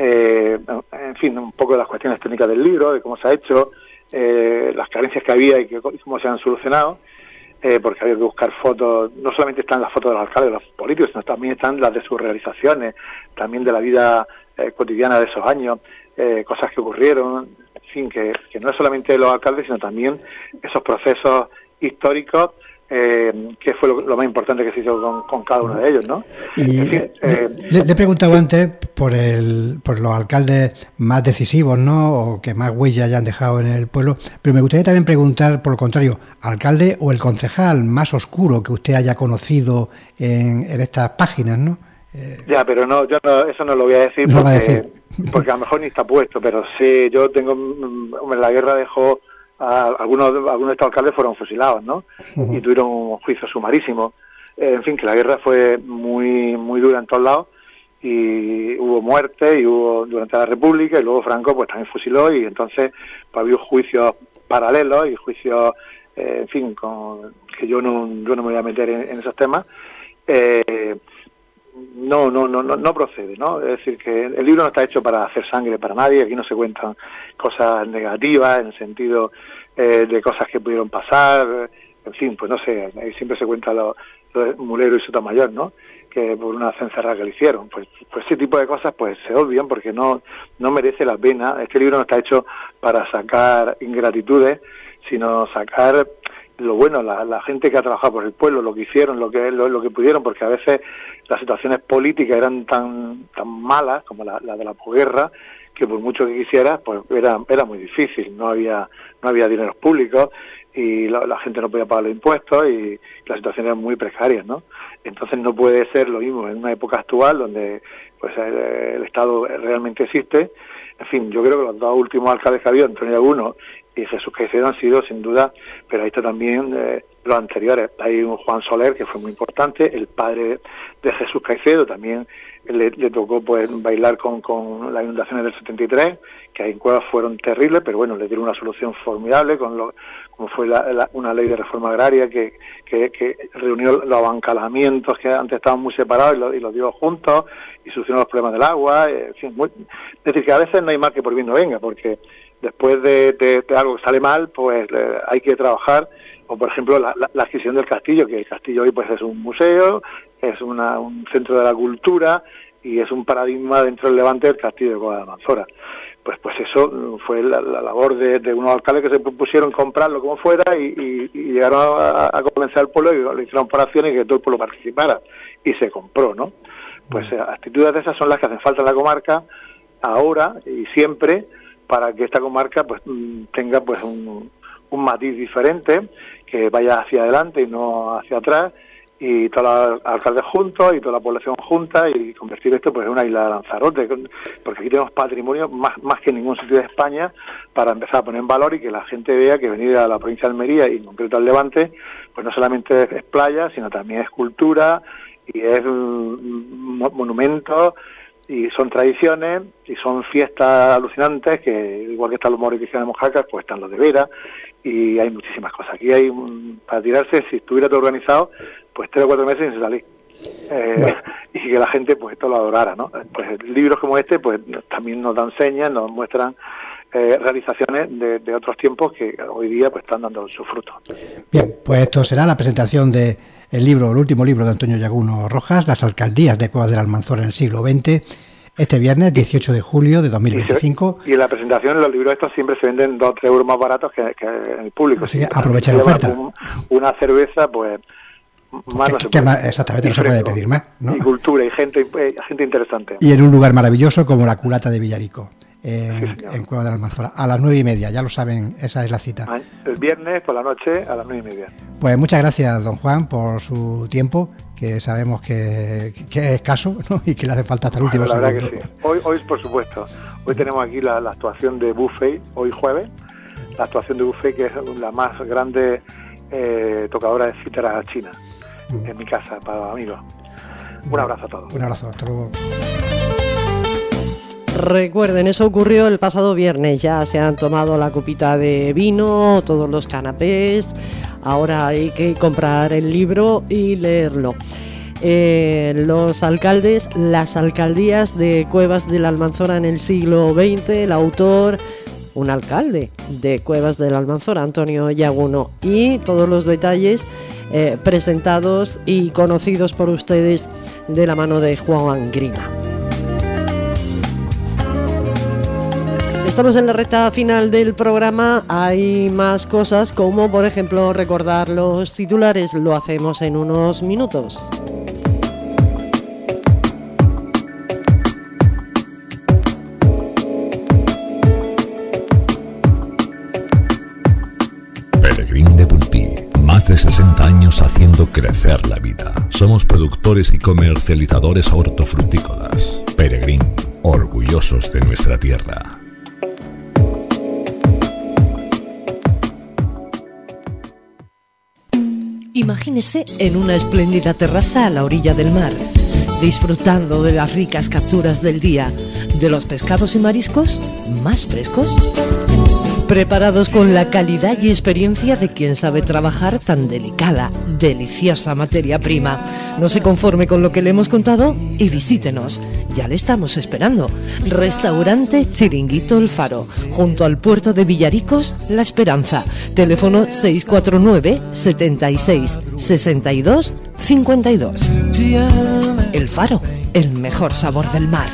en fin, un poco de las cuestiones técnicas del libro, de cómo se ha hecho, las carencias que había y cómo se han solucionado, porque había que buscar fotos, no solamente están las fotos de los alcaldes, de los políticos, sino también están las de sus realizaciones, también de la vida cotidiana de esos años, cosas que ocurrieron, en fin, que no es solamente los alcaldes, sino también esos procesos históricos, que fue lo más importante que se hizo con cada uno de ellos, ¿no? Y en fin, le he preguntado antes por los alcaldes más decisivos, ¿no? O que más huella hayan dejado en el pueblo, pero me gustaría también preguntar, por lo contrario, alcalde o el concejal más oscuro que usted haya conocido en estas páginas, ¿no? Ya, pero eso no lo voy a decir, porque a lo mejor ni está puesto, pero sí, yo tengo, la guerra dejó algunos de estos alcaldes fueron fusilados, ¿no? Y tuvieron un juicio sumarísimo. En fin, que la guerra fue muy muy dura en todos lados, y hubo muerte y hubo durante la República, y luego Franco pues también fusiló, y entonces pues, había juicios paralelos y juicios, en fin, que yo no me voy a meter en esos temas. No procede, ¿no? Es decir, que el libro no está hecho para hacer sangre para nadie, aquí no se cuentan cosas negativas en el sentido de cosas que pudieron pasar, en fin, pues no sé, ahí siempre se cuenta lo de Mulero y Sotomayor, ¿no? Que por una cencerrada que le hicieron, pues ese tipo de cosas pues se obvian porque no merece la pena. Este libro no está hecho para sacar ingratitudes, sino sacar lo bueno, la gente que ha trabajado por el pueblo, lo que hicieron, lo que pudieron, porque a veces las situaciones políticas eran tan malas como la de la posguerra, que por mucho que quisieras, pues era muy difícil, no había dineros públicos y la gente no podía pagar los impuestos y las situaciones eran muy precarias, ¿no? Entonces no puede ser lo mismo en una época actual donde pues el Estado realmente existe. En fin, yo creo que los dos últimos alcaldes que ha habido, Antonio Iaguno y Jesús Caicedo han sido sin duda, pero ahí está también los anteriores. Hay un Juan Soler que fue muy importante, el padre de Jesús Caicedo también le tocó pues bailar con las inundaciones del 73, que ahí en Cuevas fueron terribles, pero bueno, le dieron una solución formidable como fue una ley de reforma agraria que reunió los abancalamientos que antes estaban muy separados y los dio juntos y solucionó los problemas del agua. En fin, es decir, que a veces no hay mal que por bien no venga, porque después de algo que sale mal, pues hay que trabajar. O por ejemplo la adquisición del castillo, que el castillo hoy pues es un museo, es un centro de la cultura y es un paradigma dentro del Levante del castillo de Cuevas de Almanzora. Pues eso fue la labor de unos alcaldes que se propusieron comprarlo como fuera y llegaron a convencer al pueblo y le hicieron operaciones y que todo el pueblo participara y se compró, ¿no? Pues actitudes de esas son las que hacen falta en la comarca ahora y siempre, para que esta comarca pues tenga pues un matiz diferente, que vaya hacia adelante y no hacia atrás, y todos los alcaldes juntos y toda la población junta, y convertir esto pues en una isla de Lanzarote, porque aquí tenemos patrimonio más que en ningún sitio de España para empezar a poner en valor y que la gente vea que venir a la provincia de Almería y en concreto al Levante pues no solamente es playa, sino también es cultura y es monumentos y son tradiciones y son fiestas alucinantes, que igual que están los moros de Mojacas, pues están los de Vera, y hay muchísimas cosas. Aquí hay para tirarse, si estuviera todo organizado, pues 3 o 4 meses sin salir. Y que la gente pues esto lo adorara, ¿no? Pues libros como este pues también nos dan señas, nos muestran realizaciones de otros tiempos que hoy día pues están dando su fruto. Bien, pues esto será la presentación de el último libro de Antonio Llaguno Rojas, Las alcaldías de Cuevas de la Almanzora en el siglo XX, este viernes 18 de julio de 2025. Y en la presentación los libros estos siempre se venden 2 o 3 euros más baratos que en el público. Así que aprovecha la oferta. Una cerveza pues más no se puede. Exactamente, no se puede pedir más, ¿no? Y cultura y gente interesante. Y en un lugar maravilloso como la Culata de Villarico, en Cuevas de la Almanzora, a las 9:30, ya lo saben, esa es la cita. El viernes por la noche a las 9:30. Pues muchas gracias, don Juan, por su tiempo, que sabemos que es escaso, ¿no? Y que le hace falta hasta el último segundo. La verdad que sí. Hoy por supuesto, hoy tenemos aquí la actuación de Buffet, hoy jueves, la actuación de Buffet, que es la más grande tocadora de cítara china, en mi casa, para los amigos. Un abrazo a todos. Un abrazo, hasta luego. Recuerden, eso ocurrió el pasado viernes, ya se han tomado la copita de vino, todos los canapés, ahora hay que comprar el libro y leerlo. Los alcaldes, las alcaldías de Cuevas de la Almanzora en el siglo XX, el autor, un alcalde de Cuevas de la Almanzora, Antonio Llaguno, y todos los detalles presentados y conocidos por ustedes de la mano de Juan Grima. Estamos en la recta final del programa, hay más cosas como por ejemplo recordar los titulares, lo hacemos en unos minutos. Peregrín de Pulpí, más de 60 años haciendo crecer la vida. Somos productores y comercializadores hortofrutícolas. Peregrín, orgullosos de nuestra tierra. Imagínese en una espléndida terraza a la orilla del mar, disfrutando de las ricas capturas del día, de los pescados y mariscos más frescos, preparados con la calidad y experiencia de quien sabe trabajar tan delicada, deliciosa materia prima. No se conforme con lo que le hemos contado y visítenos. Ya le estamos esperando. Restaurante Chiringuito El Faro, junto al puerto de Villaricos, La Esperanza. Teléfono 649 76 62 52. El Faro, el mejor sabor del mar.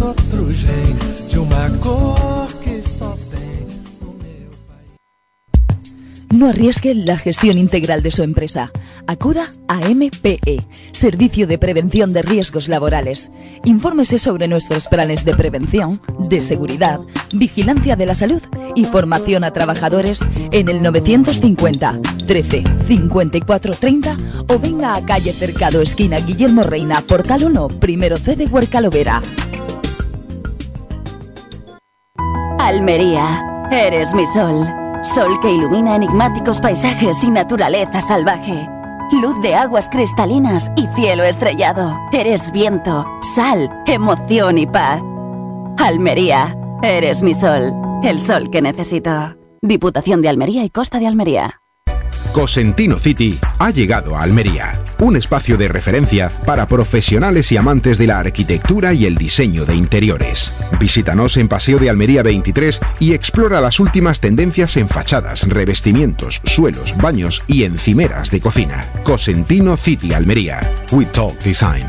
No arriesgue la gestión integral de su empresa. Acuda a MPE, Servicio de Prevención de Riesgos Laborales. Infórmese sobre nuestros planes de prevención, de seguridad, vigilancia de la salud y formación a trabajadores en el 950 13 54 30 o venga a calle Cercado, esquina Guillermo Reina, Portal 1, primero C de Huercalovera. Almería, eres mi sol. Sol que ilumina enigmáticos paisajes y naturaleza salvaje. Luz de aguas cristalinas y cielo estrellado. Eres viento, sal, emoción y paz. Almería, eres mi sol, el sol que necesito. Diputación de Almería y Costa de Almería. Cosentino City ha llegado a Almería, un espacio de referencia para profesionales y amantes de la arquitectura y el diseño de interiores. Visítanos en Paseo de Almería 23 y explora las últimas tendencias en fachadas, revestimientos, suelos, baños y encimeras de cocina. Cosentino City Almería. We Talk Design.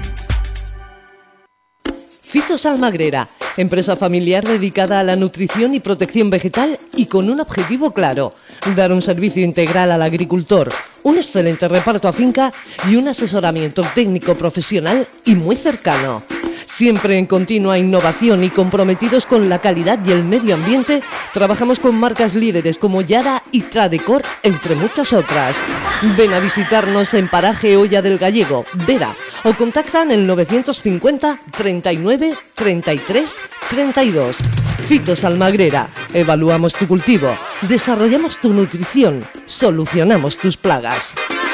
Fitos Almagrera, empresa familiar dedicada a la nutrición y protección vegetal y con un objetivo claro: dar un servicio integral al agricultor, un excelente reparto a finca y un asesoramiento técnico profesional y muy cercano. Siempre en continua innovación y comprometidos con la calidad y el medio ambiente, trabajamos con marcas líderes como Yara y Tradecor, entre muchas otras. Ven a visitarnos en Paraje Olla del Gallego, Vera, o contactan el 950 39 33 32. Fitos Almagrera, evaluamos tu cultivo, desarrollamos tu nutrición, solucionamos tus plagas.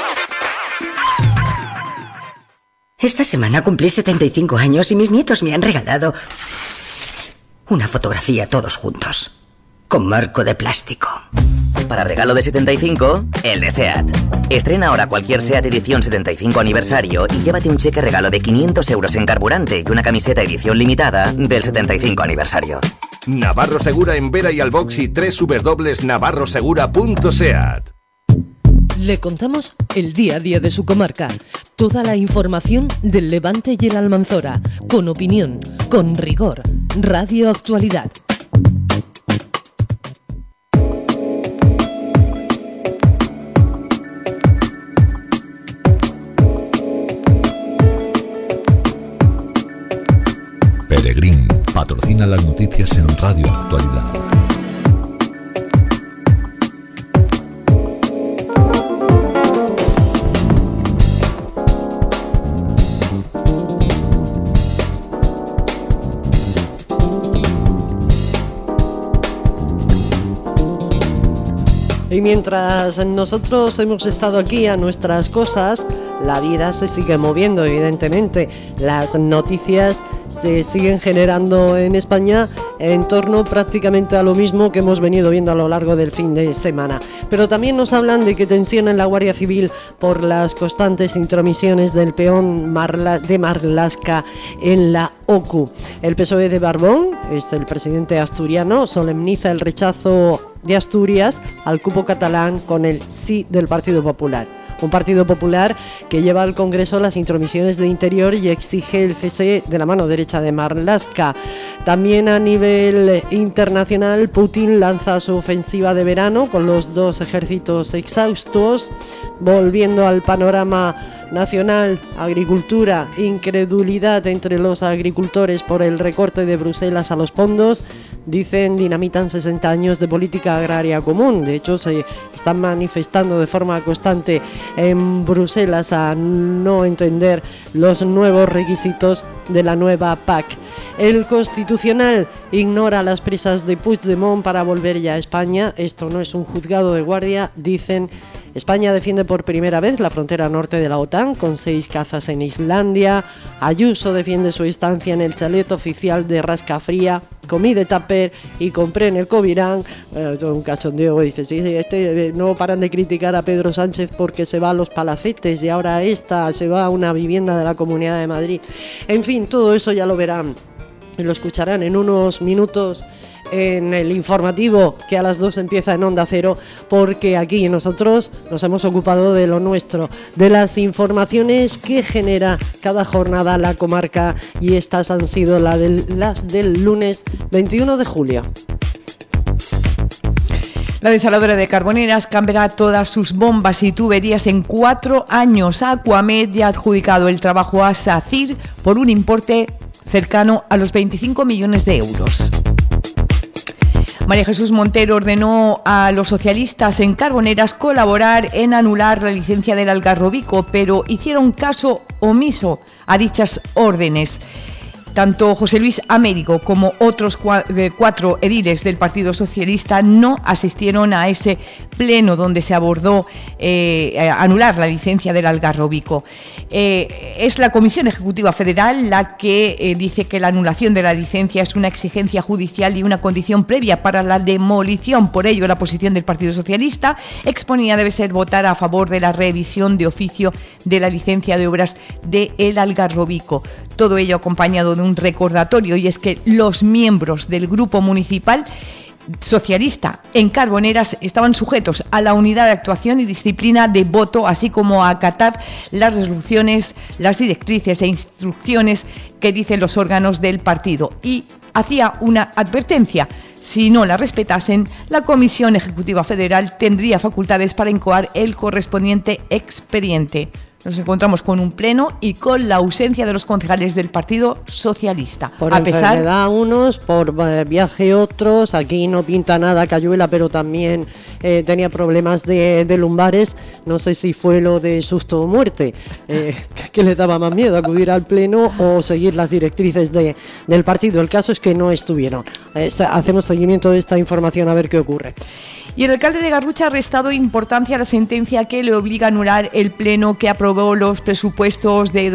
Esta semana cumplí 75 años y mis nietos me han regalado una fotografía todos juntos, con marco de plástico. Para regalo de 75, el de SEAT. Estrena ahora cualquier SEAT edición 75 aniversario y llévate un cheque regalo de 500 euros en carburante y una camiseta edición limitada del 75 aniversario. Navarro Segura en Vera y Albox y www.navarrosegura.seat. Le contamos el día a día de su comarca, toda la información del Levante y el Almanzora, con opinión, con rigor. Radio Actualidad. Peregrín patrocina las noticias en Radio Actualidad. Y mientras nosotros hemos estado aquí a nuestras cosas, la vida se sigue moviendo, evidentemente. Las noticias se siguen generando en España en torno prácticamente a lo mismo que hemos venido viendo a lo largo del fin de semana. Pero también nos hablan de que tensión en la Guardia Civil por las constantes intromisiones del peón de Marlaska en la OCU. El PSOE de Barbón, es el presidente asturiano, solemniza el rechazo de Asturias al cupo catalán con el sí del Partido Popular. Un Partido Popular que lleva al Congreso las intromisiones de Interior y exige el cese de la mano derecha de Marlaska. También a nivel internacional, Putin lanza su ofensiva de verano con los dos ejércitos exhaustos, volviendo al panorama nacional, agricultura, incredulidad entre los agricultores por el recorte de Bruselas a los fondos. Dicen, dinamitan 60 años de política agraria común. De hecho, se están manifestando de forma constante en Bruselas a no entender los nuevos requisitos de la nueva PAC. El Constitucional ignora las prisas de Puigdemont para volver ya a España. Esto no es un juzgado de guardia, dicen. España defiende por primera vez la frontera norte de la OTAN con 6 cazas en Islandia. Ayuso defiende su estancia en el chalet oficial de Rascafría. Comí de tupper y compré en el Covirán. Todo un cachondeo, dice, sí, no paran de criticar a Pedro Sánchez porque se va a los palacetes y ahora se va a una vivienda de la Comunidad de Madrid. En fin, todo eso ya lo verán y lo escucharán en unos minutos en el informativo que a las 2 empieza en Onda Cero, porque aquí nosotros nos hemos ocupado de lo nuestro, de las informaciones que genera cada jornada la comarca, y estas han sido las del lunes 21 de julio. La desaladora de Carboneras cambiará todas sus bombas y tuberías en 4 años. Aquamed ya ha adjudicado el trabajo a SACIR por un importe cercano a los 25 millones de euros. María Jesús Montero ordenó a los socialistas en Carboneras colaborar en anular la licencia del Algarrobico, pero hicieron caso omiso a dichas órdenes. Tanto José Luis Américo como otros 4 ediles del Partido Socialista no asistieron a ese pleno donde se abordó anular la licencia del Algarrobico. Es la Comisión Ejecutiva Federal la que dice que la anulación de la licencia es una exigencia judicial y una condición previa para la demolición. Por ello, la posición del Partido Socialista exponía debe ser votar a favor de la revisión de oficio de la licencia de obras del Algarrobico. Todo ello acompañado de un recordatorio, y es que los miembros del grupo municipal socialista en Carboneras estaban sujetos a la unidad de actuación y disciplina de voto, así como a acatar las resoluciones, las directrices e instrucciones que dicen los órganos del partido, y hacía una advertencia: si no la respetasen, la Comisión Ejecutiva Federal tendría facultades para incoar el correspondiente expediente. Nos encontramos con un pleno y con la ausencia de los concejales del Partido Socialista. Por enfermedad unos, por viaje otros. Aquí no pinta nada Cayuela, pero también tenía problemas de lumbares. No sé si fue lo de susto o muerte, que le daba más miedo, acudir al pleno o seguir las directrices del partido. El caso es que no estuvieron. Hacemos seguimiento de esta información a ver qué ocurre. Y el alcalde de Garrucha ha restado importancia a la sentencia que le obliga a anular el pleno que aprobó los presupuestos de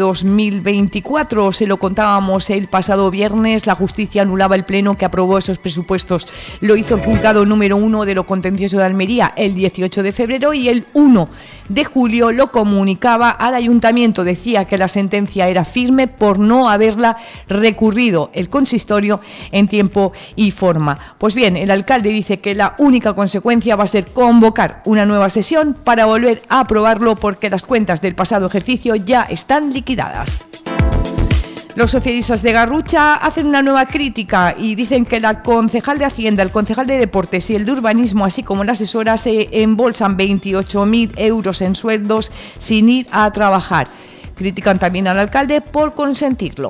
2024. Se lo contábamos el pasado viernes, la justicia anulaba el pleno que aprobó esos presupuestos. Lo hizo el juzgado número 1 de lo contencioso de Almería el 18 de febrero y el 1 de julio lo comunicaba al ayuntamiento. Decía que la sentencia era firme por no haberla recurrido el consistorio en tiempo y forma. Pues bien, el alcalde dice que la única consecuencia va a ser convocar una nueva sesión para volver a aprobarlo, porque las cuentas del pasado ejercicio ya están liquidadas. Los socialistas de Garrucha hacen una nueva crítica y dicen que la concejal de Hacienda, el concejal de Deportes y el de Urbanismo, así como la asesora, se embolsan 28.000 euros en sueldos sin ir a trabajar. Critican también al alcalde por consentirlo.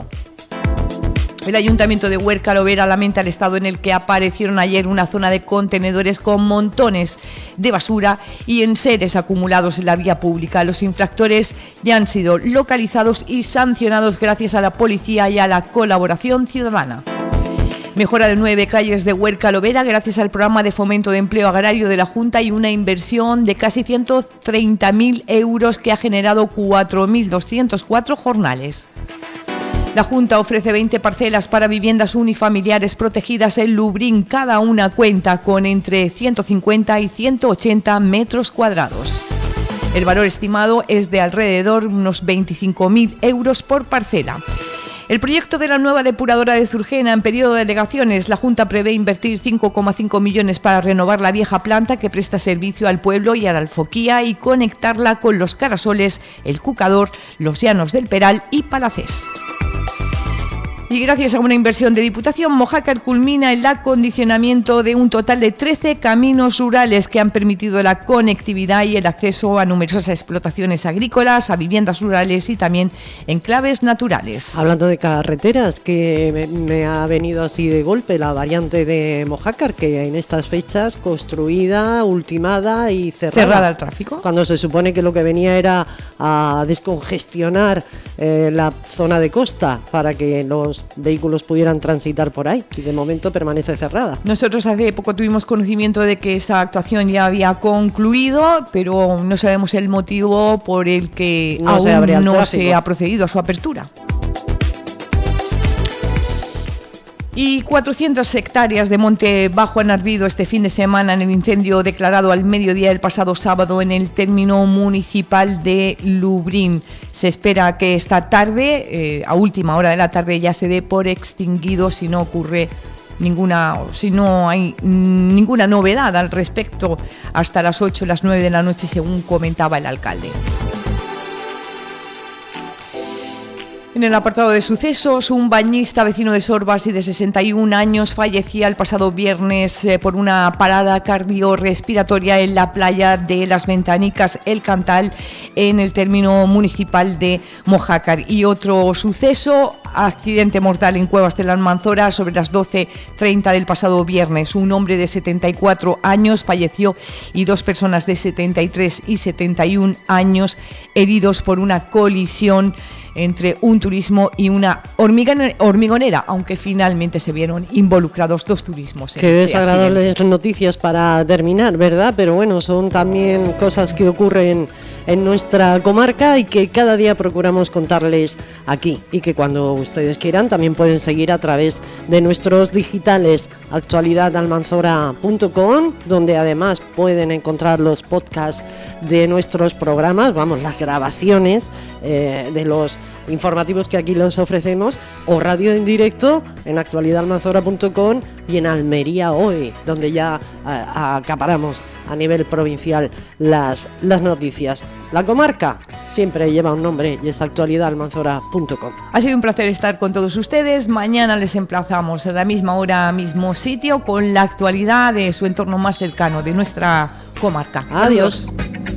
El Ayuntamiento de Huerca Lovera lamenta el estado en el que aparecieron ayer una zona de contenedores con montones de basura y enseres acumulados en la vía pública. Los infractores ya han sido localizados y sancionados gracias a la policía y a la colaboración ciudadana. Mejora de 9 calles de Huerca Lovera gracias al programa de fomento de empleo agrario de la Junta y una inversión de casi 130.000 euros que ha generado 4.204 jornales. La Junta ofrece 20 parcelas para viviendas unifamiliares protegidas en Lubrín. Cada una cuenta con entre 150 y 180 metros cuadrados. El valor estimado es de alrededor unos 25.000 euros por parcela. El proyecto de la nueva depuradora de Zurgena en periodo de alegaciones. La Junta prevé invertir 5,5 millones para renovar la vieja planta que presta servicio al pueblo y a la Alfoquía y conectarla con los Carasoles, el Cucador, los Llanos del Peral y Palacés. Y gracias a una inversión de Diputación, Mojácar culmina el acondicionamiento de un total de 13 caminos rurales que han permitido la conectividad y el acceso a numerosas explotaciones agrícolas, a viviendas rurales y también enclaves naturales. Hablando de carreteras, que me ha venido así de golpe la variante de Mojácar, que en estas fechas construida, ultimada y cerrada. Cerrada al tráfico. Cuando se supone que lo que venía era a descongestionar la zona de costa para que los vehículos pudieran transitar por ahí, y de momento permanece cerrada. Nosotros hace poco tuvimos conocimiento de que esa actuación ya había concluido, pero no sabemos el motivo por el que aún no se ha procedido a su apertura. Y 400 hectáreas de monte bajo han ardido este fin de semana en el incendio declarado al mediodía del pasado sábado en el término municipal de Lubrín. Se espera que esta tarde, a última hora de la tarde, ya se dé por extinguido si no hay ninguna novedad al respecto hasta las 8 o las 9 de la noche, según comentaba el alcalde. En el apartado de sucesos, un bañista vecino de Sorbas y de 61 años fallecía el pasado viernes por una parada cardiorrespiratoria en la playa de Las Ventanicas, El Cantal, en el término municipal de Mojácar. Y otro suceso, accidente mortal en Cuevas de la Almanzora sobre las 12:30 del pasado viernes. Un hombre de 74 años falleció y 2 personas de 73 y 71 años heridos por una colisión entre un turismo y una hormigonera, aunque finalmente se vieron involucrados dos turismos. Qué desagradables noticias para terminar, ¿verdad? Pero bueno, son también cosas que ocurren en nuestra comarca y que cada día procuramos contarles aquí, y que cuando ustedes quieran también pueden seguir a través de nuestros digitales, actualidadalmanzora.com, donde además pueden encontrar los podcasts de nuestros programas, las grabaciones de los informativos que aquí los ofrecemos, o radio en directo en actualidadalmanzora.com y en Almería Hoy, donde ya acaparamos a nivel provincial las noticias. La comarca siempre lleva un nombre y es actualidadalmanzora.com. Ha sido un placer estar con todos ustedes. Mañana les emplazamos a la misma hora, mismo sitio, con la actualidad de su entorno más cercano, de nuestra comarca. Adiós.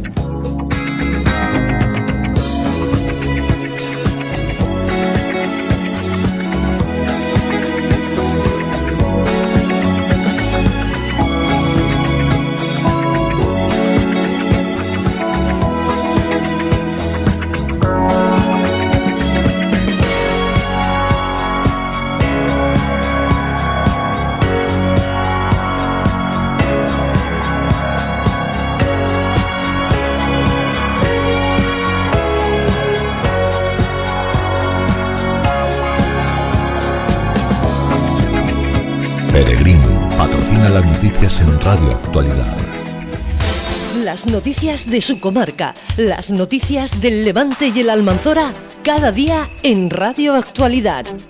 Peregrín patrocina las noticias en Radio Actualidad. Las noticias de su comarca, las noticias del Levante y el Almanzora, cada día en Radio Actualidad.